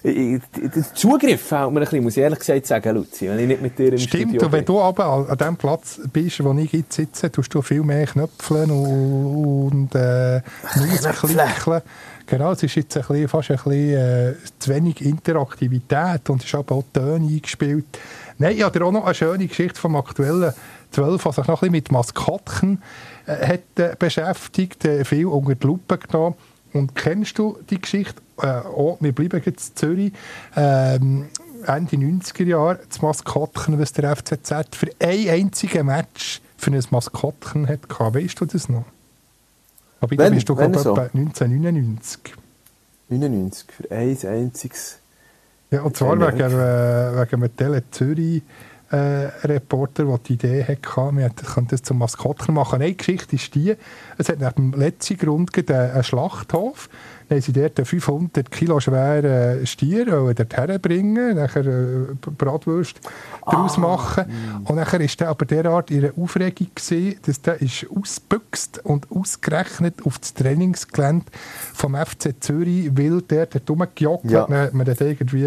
der Zugriff fehlt mir ein bisschen, muss ich ehrlich gesagt sagen, Luzi, wenn ich nicht mit dir im Stimmt, Studio und wenn du aber an dem Platz bist, wo ich jetzt sitze, tust du viel mehr Knöpfeln und Musik klicken. Genau, es ist jetzt fast ein bisschen zu wenig Interaktivität und es ist aber auch Töne eingespielt. Nein, ich habe auch noch eine schöne Geschichte vom aktuellen 12, was sich noch ein bisschen mit Maskottchen hat beschäftigt, viel unter die Lupe genommen. Und kennst du die Geschichte? Wir bleiben jetzt in Zürich. Ende 90er Jahre, das Maskottchen, was der FCZ für ein einziges Match für ein Maskottchen hatte. Weißt du das noch? Aber da bist du, glaube ich, 1999. 99, für ein einziges. Ja, und zwar wegen einem Tele Zürich Reporter, der die Idee hatte, wir könnten das zum Maskottchen machen. Eine Geschichte ist die, es hat nach dem letzten Grund einen Schlachthof. Dann haben sie dort einen 500 Kilo schweren Stier dort herbringen, nachher Bratwurst daraus machen. Und nachher war der aber derart ihre Aufregung gewesen, dass der ist ausgebüxt und ausgerechnet auf das Trainingsgelände vom FC Zürich wild dort rumgejoggt. Ja. Dann hat man das irgendwie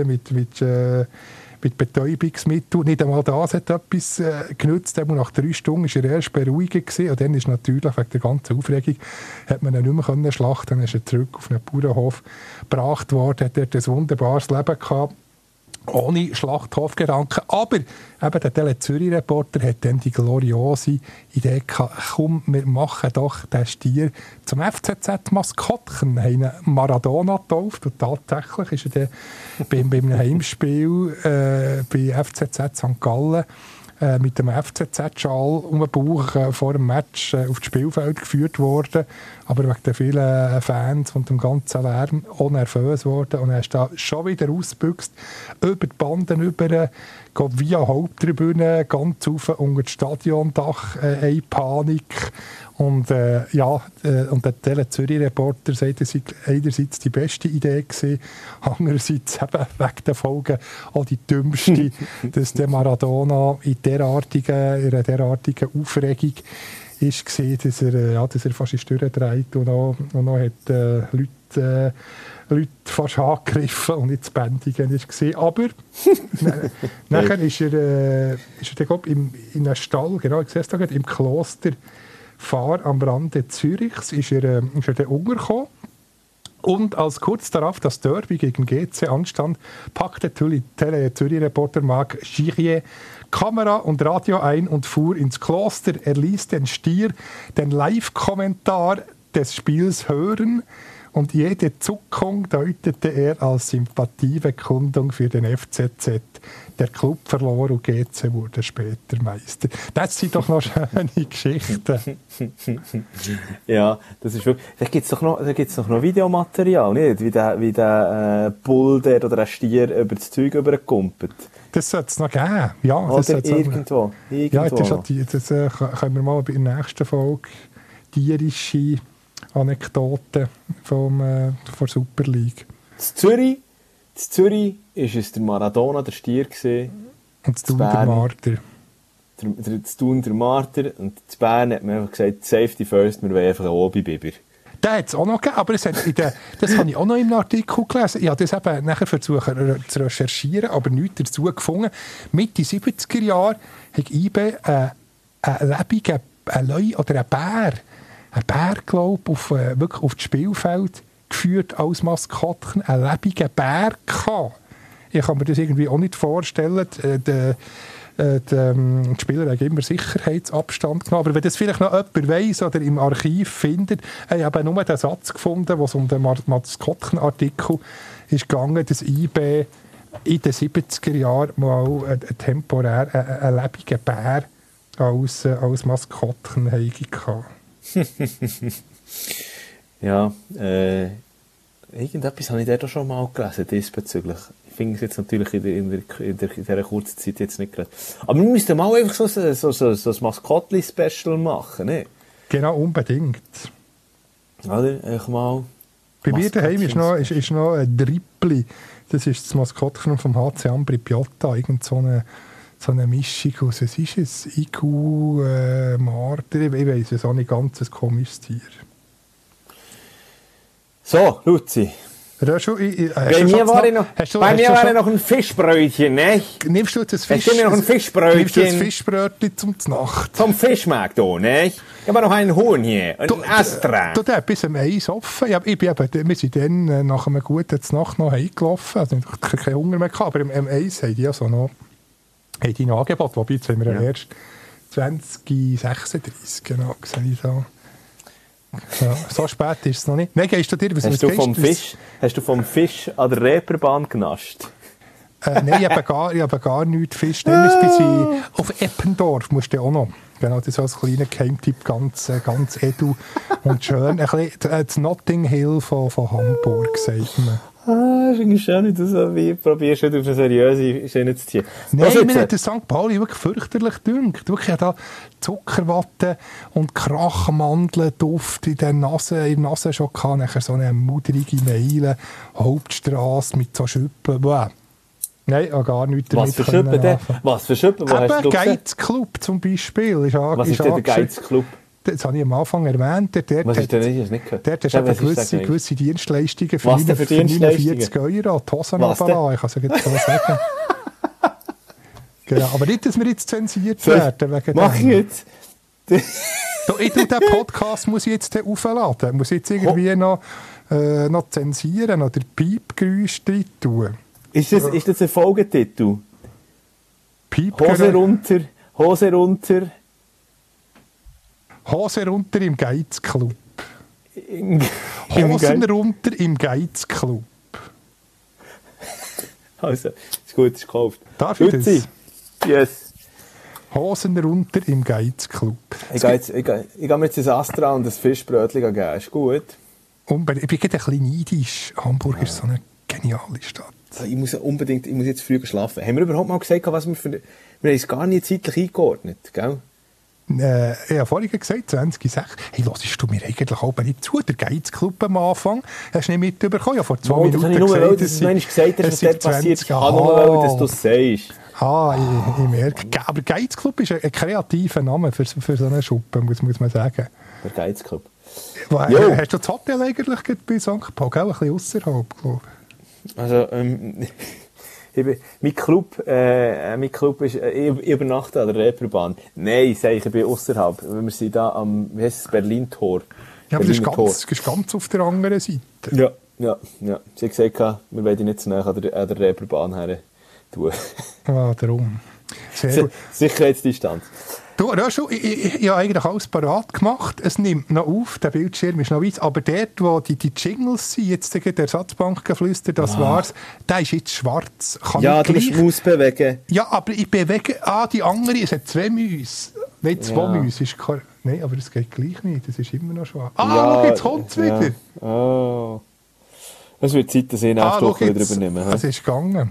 mit Betäubungsmitteln. Nicht einmal das hat etwas genützt. Nach 3 Stunden war er erst beruhigt gewesen. Und dann ist natürlich wegen der ganzen Aufregung hat man ihn nicht mehr schlachten. Dann ist er zurück auf einen Bauernhof gebracht worden. Hat dort ein wunderbares Leben gehabt. Ohne Schlachthofgedanken. Aber eben der Tele Zürich-Reporter hat dann die gloriose Idee gehabt, komm, wir machen doch den Stier zum FCZ-Maskottchen. Wir haben Maradona getauft und tatsächlich ist er dann beim Heimspiel bei FCZ St. Gallen mit dem FCZ-Schal um den Bauch vor dem Match auf das Spielfeld geführt worden. Aber wegen den vielen Fans und dem ganzen Lärm auch nervös geworden. Und er ist da schon wieder ausgebüxt, über die Banden rüber, geht via Haupttribüne, ganz rauf unter das Stadiondach, eine Panik. Und und der Tele Zürich-Reporter sagt, es sei einerseits die beste Idee gewesen, andererseits eben wegen der Folgen auch die dümmste, dass der Maradona in einer derartigen Aufregung ist gesehen, dass er fast in Stürre dreht und noch hat Leute fast angegriffen und nicht zu bändigen ist gesehen. Aber nachher ist er glaub, in einem Stall, genau, ich sehe es da gerade, im Kloster Fahr am Rande Zürichs ist er dann untergekommen. Und als kurz darauf das Derby gegen GC anstand, packte Tele Zürich-Reporter Marc Girier Kamera und Radio ein und fuhr ins Kloster. Er ließ den Stier den Live-Kommentar des Spiels hören und jede Zuckung deutete er als Sympathiebekundung für den FCZ. Der Club verlor und GC wurde später Meister. Das sind doch noch schöne Geschichten. Ja, das ist wirklich... Da gibt's doch noch Videomaterial, nicht? Wie der Bull oder ein Stier über das Zeug überkumpelt. Das sollte es noch geben. Ja, das oder irgendwo. Ja, das können wir mal bei der nächsten Folge tierische Anekdoten von Super League. In Zürich war es der Maradona, der Stier gewesen. Und zu Thun der Marter. Zu Thun der Marter. Und zu Bern hat man einfach gesagt, Safety first, wir wollen einfach einen Obi-Biber. Den hat es auch noch gegeben, aber das habe ich auch noch im Artikel gelesen. Ich habe das eben nachher versucht zu recherchieren, aber nichts dazu gefunden. Mitte 70er Jahre hat IBE einen lebendigen Löwe oder einen Bär, glaube ich, wirklich auf das Spielfeld geführt als Maskottchen, einen lebendigen Bär gehabt. Ich kann mir das irgendwie auch nicht vorstellen. Die Spieler haben immer Sicherheitsabstand genommen. Aber wenn das vielleicht noch jemand weiss oder im Archiv findet, ich habe nur den Satz gefunden, wo es um den Maskottchen-Artikel ist gegangen, dass IB in den 70er Jahren mal temporär einen lebendigen Bär als Maskottchen hatte. Ja, irgendetwas habe ich da schon mal gelesen diesbezüglich. Ich finde es jetzt natürlich in dieser kurzen Zeit jetzt nicht gerade. Aber wir müssten mal einfach so ein Maskottli-Special machen, ne? Genau, unbedingt. Oder? Einfach mal... Bei mir daheim ist noch ein Drippli. Das ist das Maskottchen vom HC Ambri Piotta. Irgend so eine Mischung aus, was ist es? IQ, Marder, ich weiss es auch nicht ganz, ein komisches Tier. So, Luzi, Röschel, Bei mir war noch ein Fischbrötchen, ne? Nimmst du das Nimmst du das Fischbrötchen zum Nacht? Vom Fischmarkt, ne? Ich habe noch einen Huhn hier, einen Astra. Du, der hat bis um 1 offen. Wir sind dann nach einer guten Nacht noch heimgelaufen. Also ich hatte keinen Hunger mehr gehabt, aber um 1 haben die also noch ein Angebot. Wobei, jetzt haben wir erst 2036, genau, sehe ich da. Ja, so spät ist es noch nicht. Nein, gehst du dir... Hast du vom Fisch an der Reeperbahn genascht? Nein, ich habe gar nichts Fisch. Dann bin ich auf Eppendorf, musst du auch noch. Genau, das ist als kleiner Geheimtipp, ganz edu und schön. Ein bisschen das Notting Hill von Hamburg, sagt man. Das finde ich schön, wie du so wie probierst, auf eine seriöse Schiene zu ziehen. Nein, mir hat der St. Pauli wirklich fürchterlich gedünkt. Wirklich, ich hatte da Zuckerwatte und Krachmandelduft in der Nase schon gehabt. Nachher so eine mudrige Meile, Hauptstrasse mit so Schüppen. Bäh. Nein, auch gar nichts damit. Was für Schüppen? Eben, Geizclub zum Beispiel. Was ist denn der Geizclub? Das habe ich am Anfang erwähnt. Was ist denn nicht? Dort hast du gewisse Dienstleistungen für 49 €. Die Hosen runterlassen, ich kann es jetzt so sagen. Genau, aber nicht, dass wir jetzt zensiert werden. Mach ich jetzt? Den Podcast muss ich jetzt aufladen. Muss ich jetzt irgendwie noch zensieren oder Piepgeräusch drin tun. Ist das ein Folgetitel? Hose runter. Hose runter im Geizclub. Hosen runter im Geizclub. Also, ist gut, ist gekauft. Darf ich das? Yes. Hosen runter im Geizclub. Ich gehe mir jetzt ein Astra und ein Fischbrötchen geben. Ist gut. Ich bin gerade ein bisschen neidisch. Hamburg ist so eine geniale Stadt. Ich muss jetzt früh schlafen. Haben wir überhaupt mal gesagt, was wir haben es gar nicht zeitlich eingeordnet, gell? Ich habe vorhin gesagt, 2006. Hey, hörst du mir eigentlich auch nicht zu? Der Geizclub am Anfang hast du nicht mitbekommen. Ja, vor 2 Minuten gesagt, dass du gesagt hast, was dort passiert. Ich habe nur dass du es sagst. Ich merke. Aber Geizclub ist ein kreativer Name für so einen Schuppen, muss man sagen. Der Geizclub. Hast du das Hotel eigentlich bei St. Paul? Ein bisschen ausserhalb, glaube ich. Also, mein Club ist, ich übernachte an der Reeperbahn. Nein, sage ich bin ausserhalb. Wir sind da am, wie heisst es, Berlin-Tor. Ja, aber das ist ganz auf der anderen Seite. Ja. Sie haben gesagt, wir wollen nicht zu nahe an der Reeperbahn her tun. Darum. Sehr gut. Sicherheitsdistanz. Du, Röschel, ich habe eigentlich alles parat gemacht. Es nimmt noch auf, der Bildschirm ist noch weit. Aber dort, wo die Jingles sind, jetzt der Ersatzbankgeflüster, das war's, der ist jetzt schwarz. Du musst Maus bewegen. Ja, aber ich bewege... die andere, es hat 2 Mäuse. Nein, 2 Mäuse. Nein, aber es geht gleich nicht, das ist immer noch schwarz. Schau, jetzt kommt es wieder. Oh. Es wird Zeit, dass ich nächste Woche wieder übernehme. Es ist gegangen.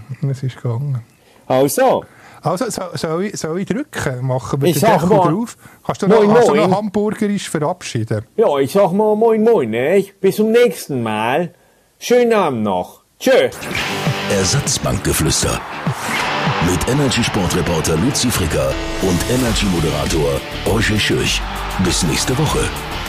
Also, soll ich drücken? Machen wir den Deckel drauf? Kannst du noch hamburgerisch verabschieden? Ja, ich sag mal moin moin, ne? Bis zum nächsten Mal. Schönen Abend noch. Tschö. Ersatzbankgeflüster. Mit Energy-Sportreporter Luzi Fricker und Energy-Moderator Roger Schürch. Bis nächste Woche.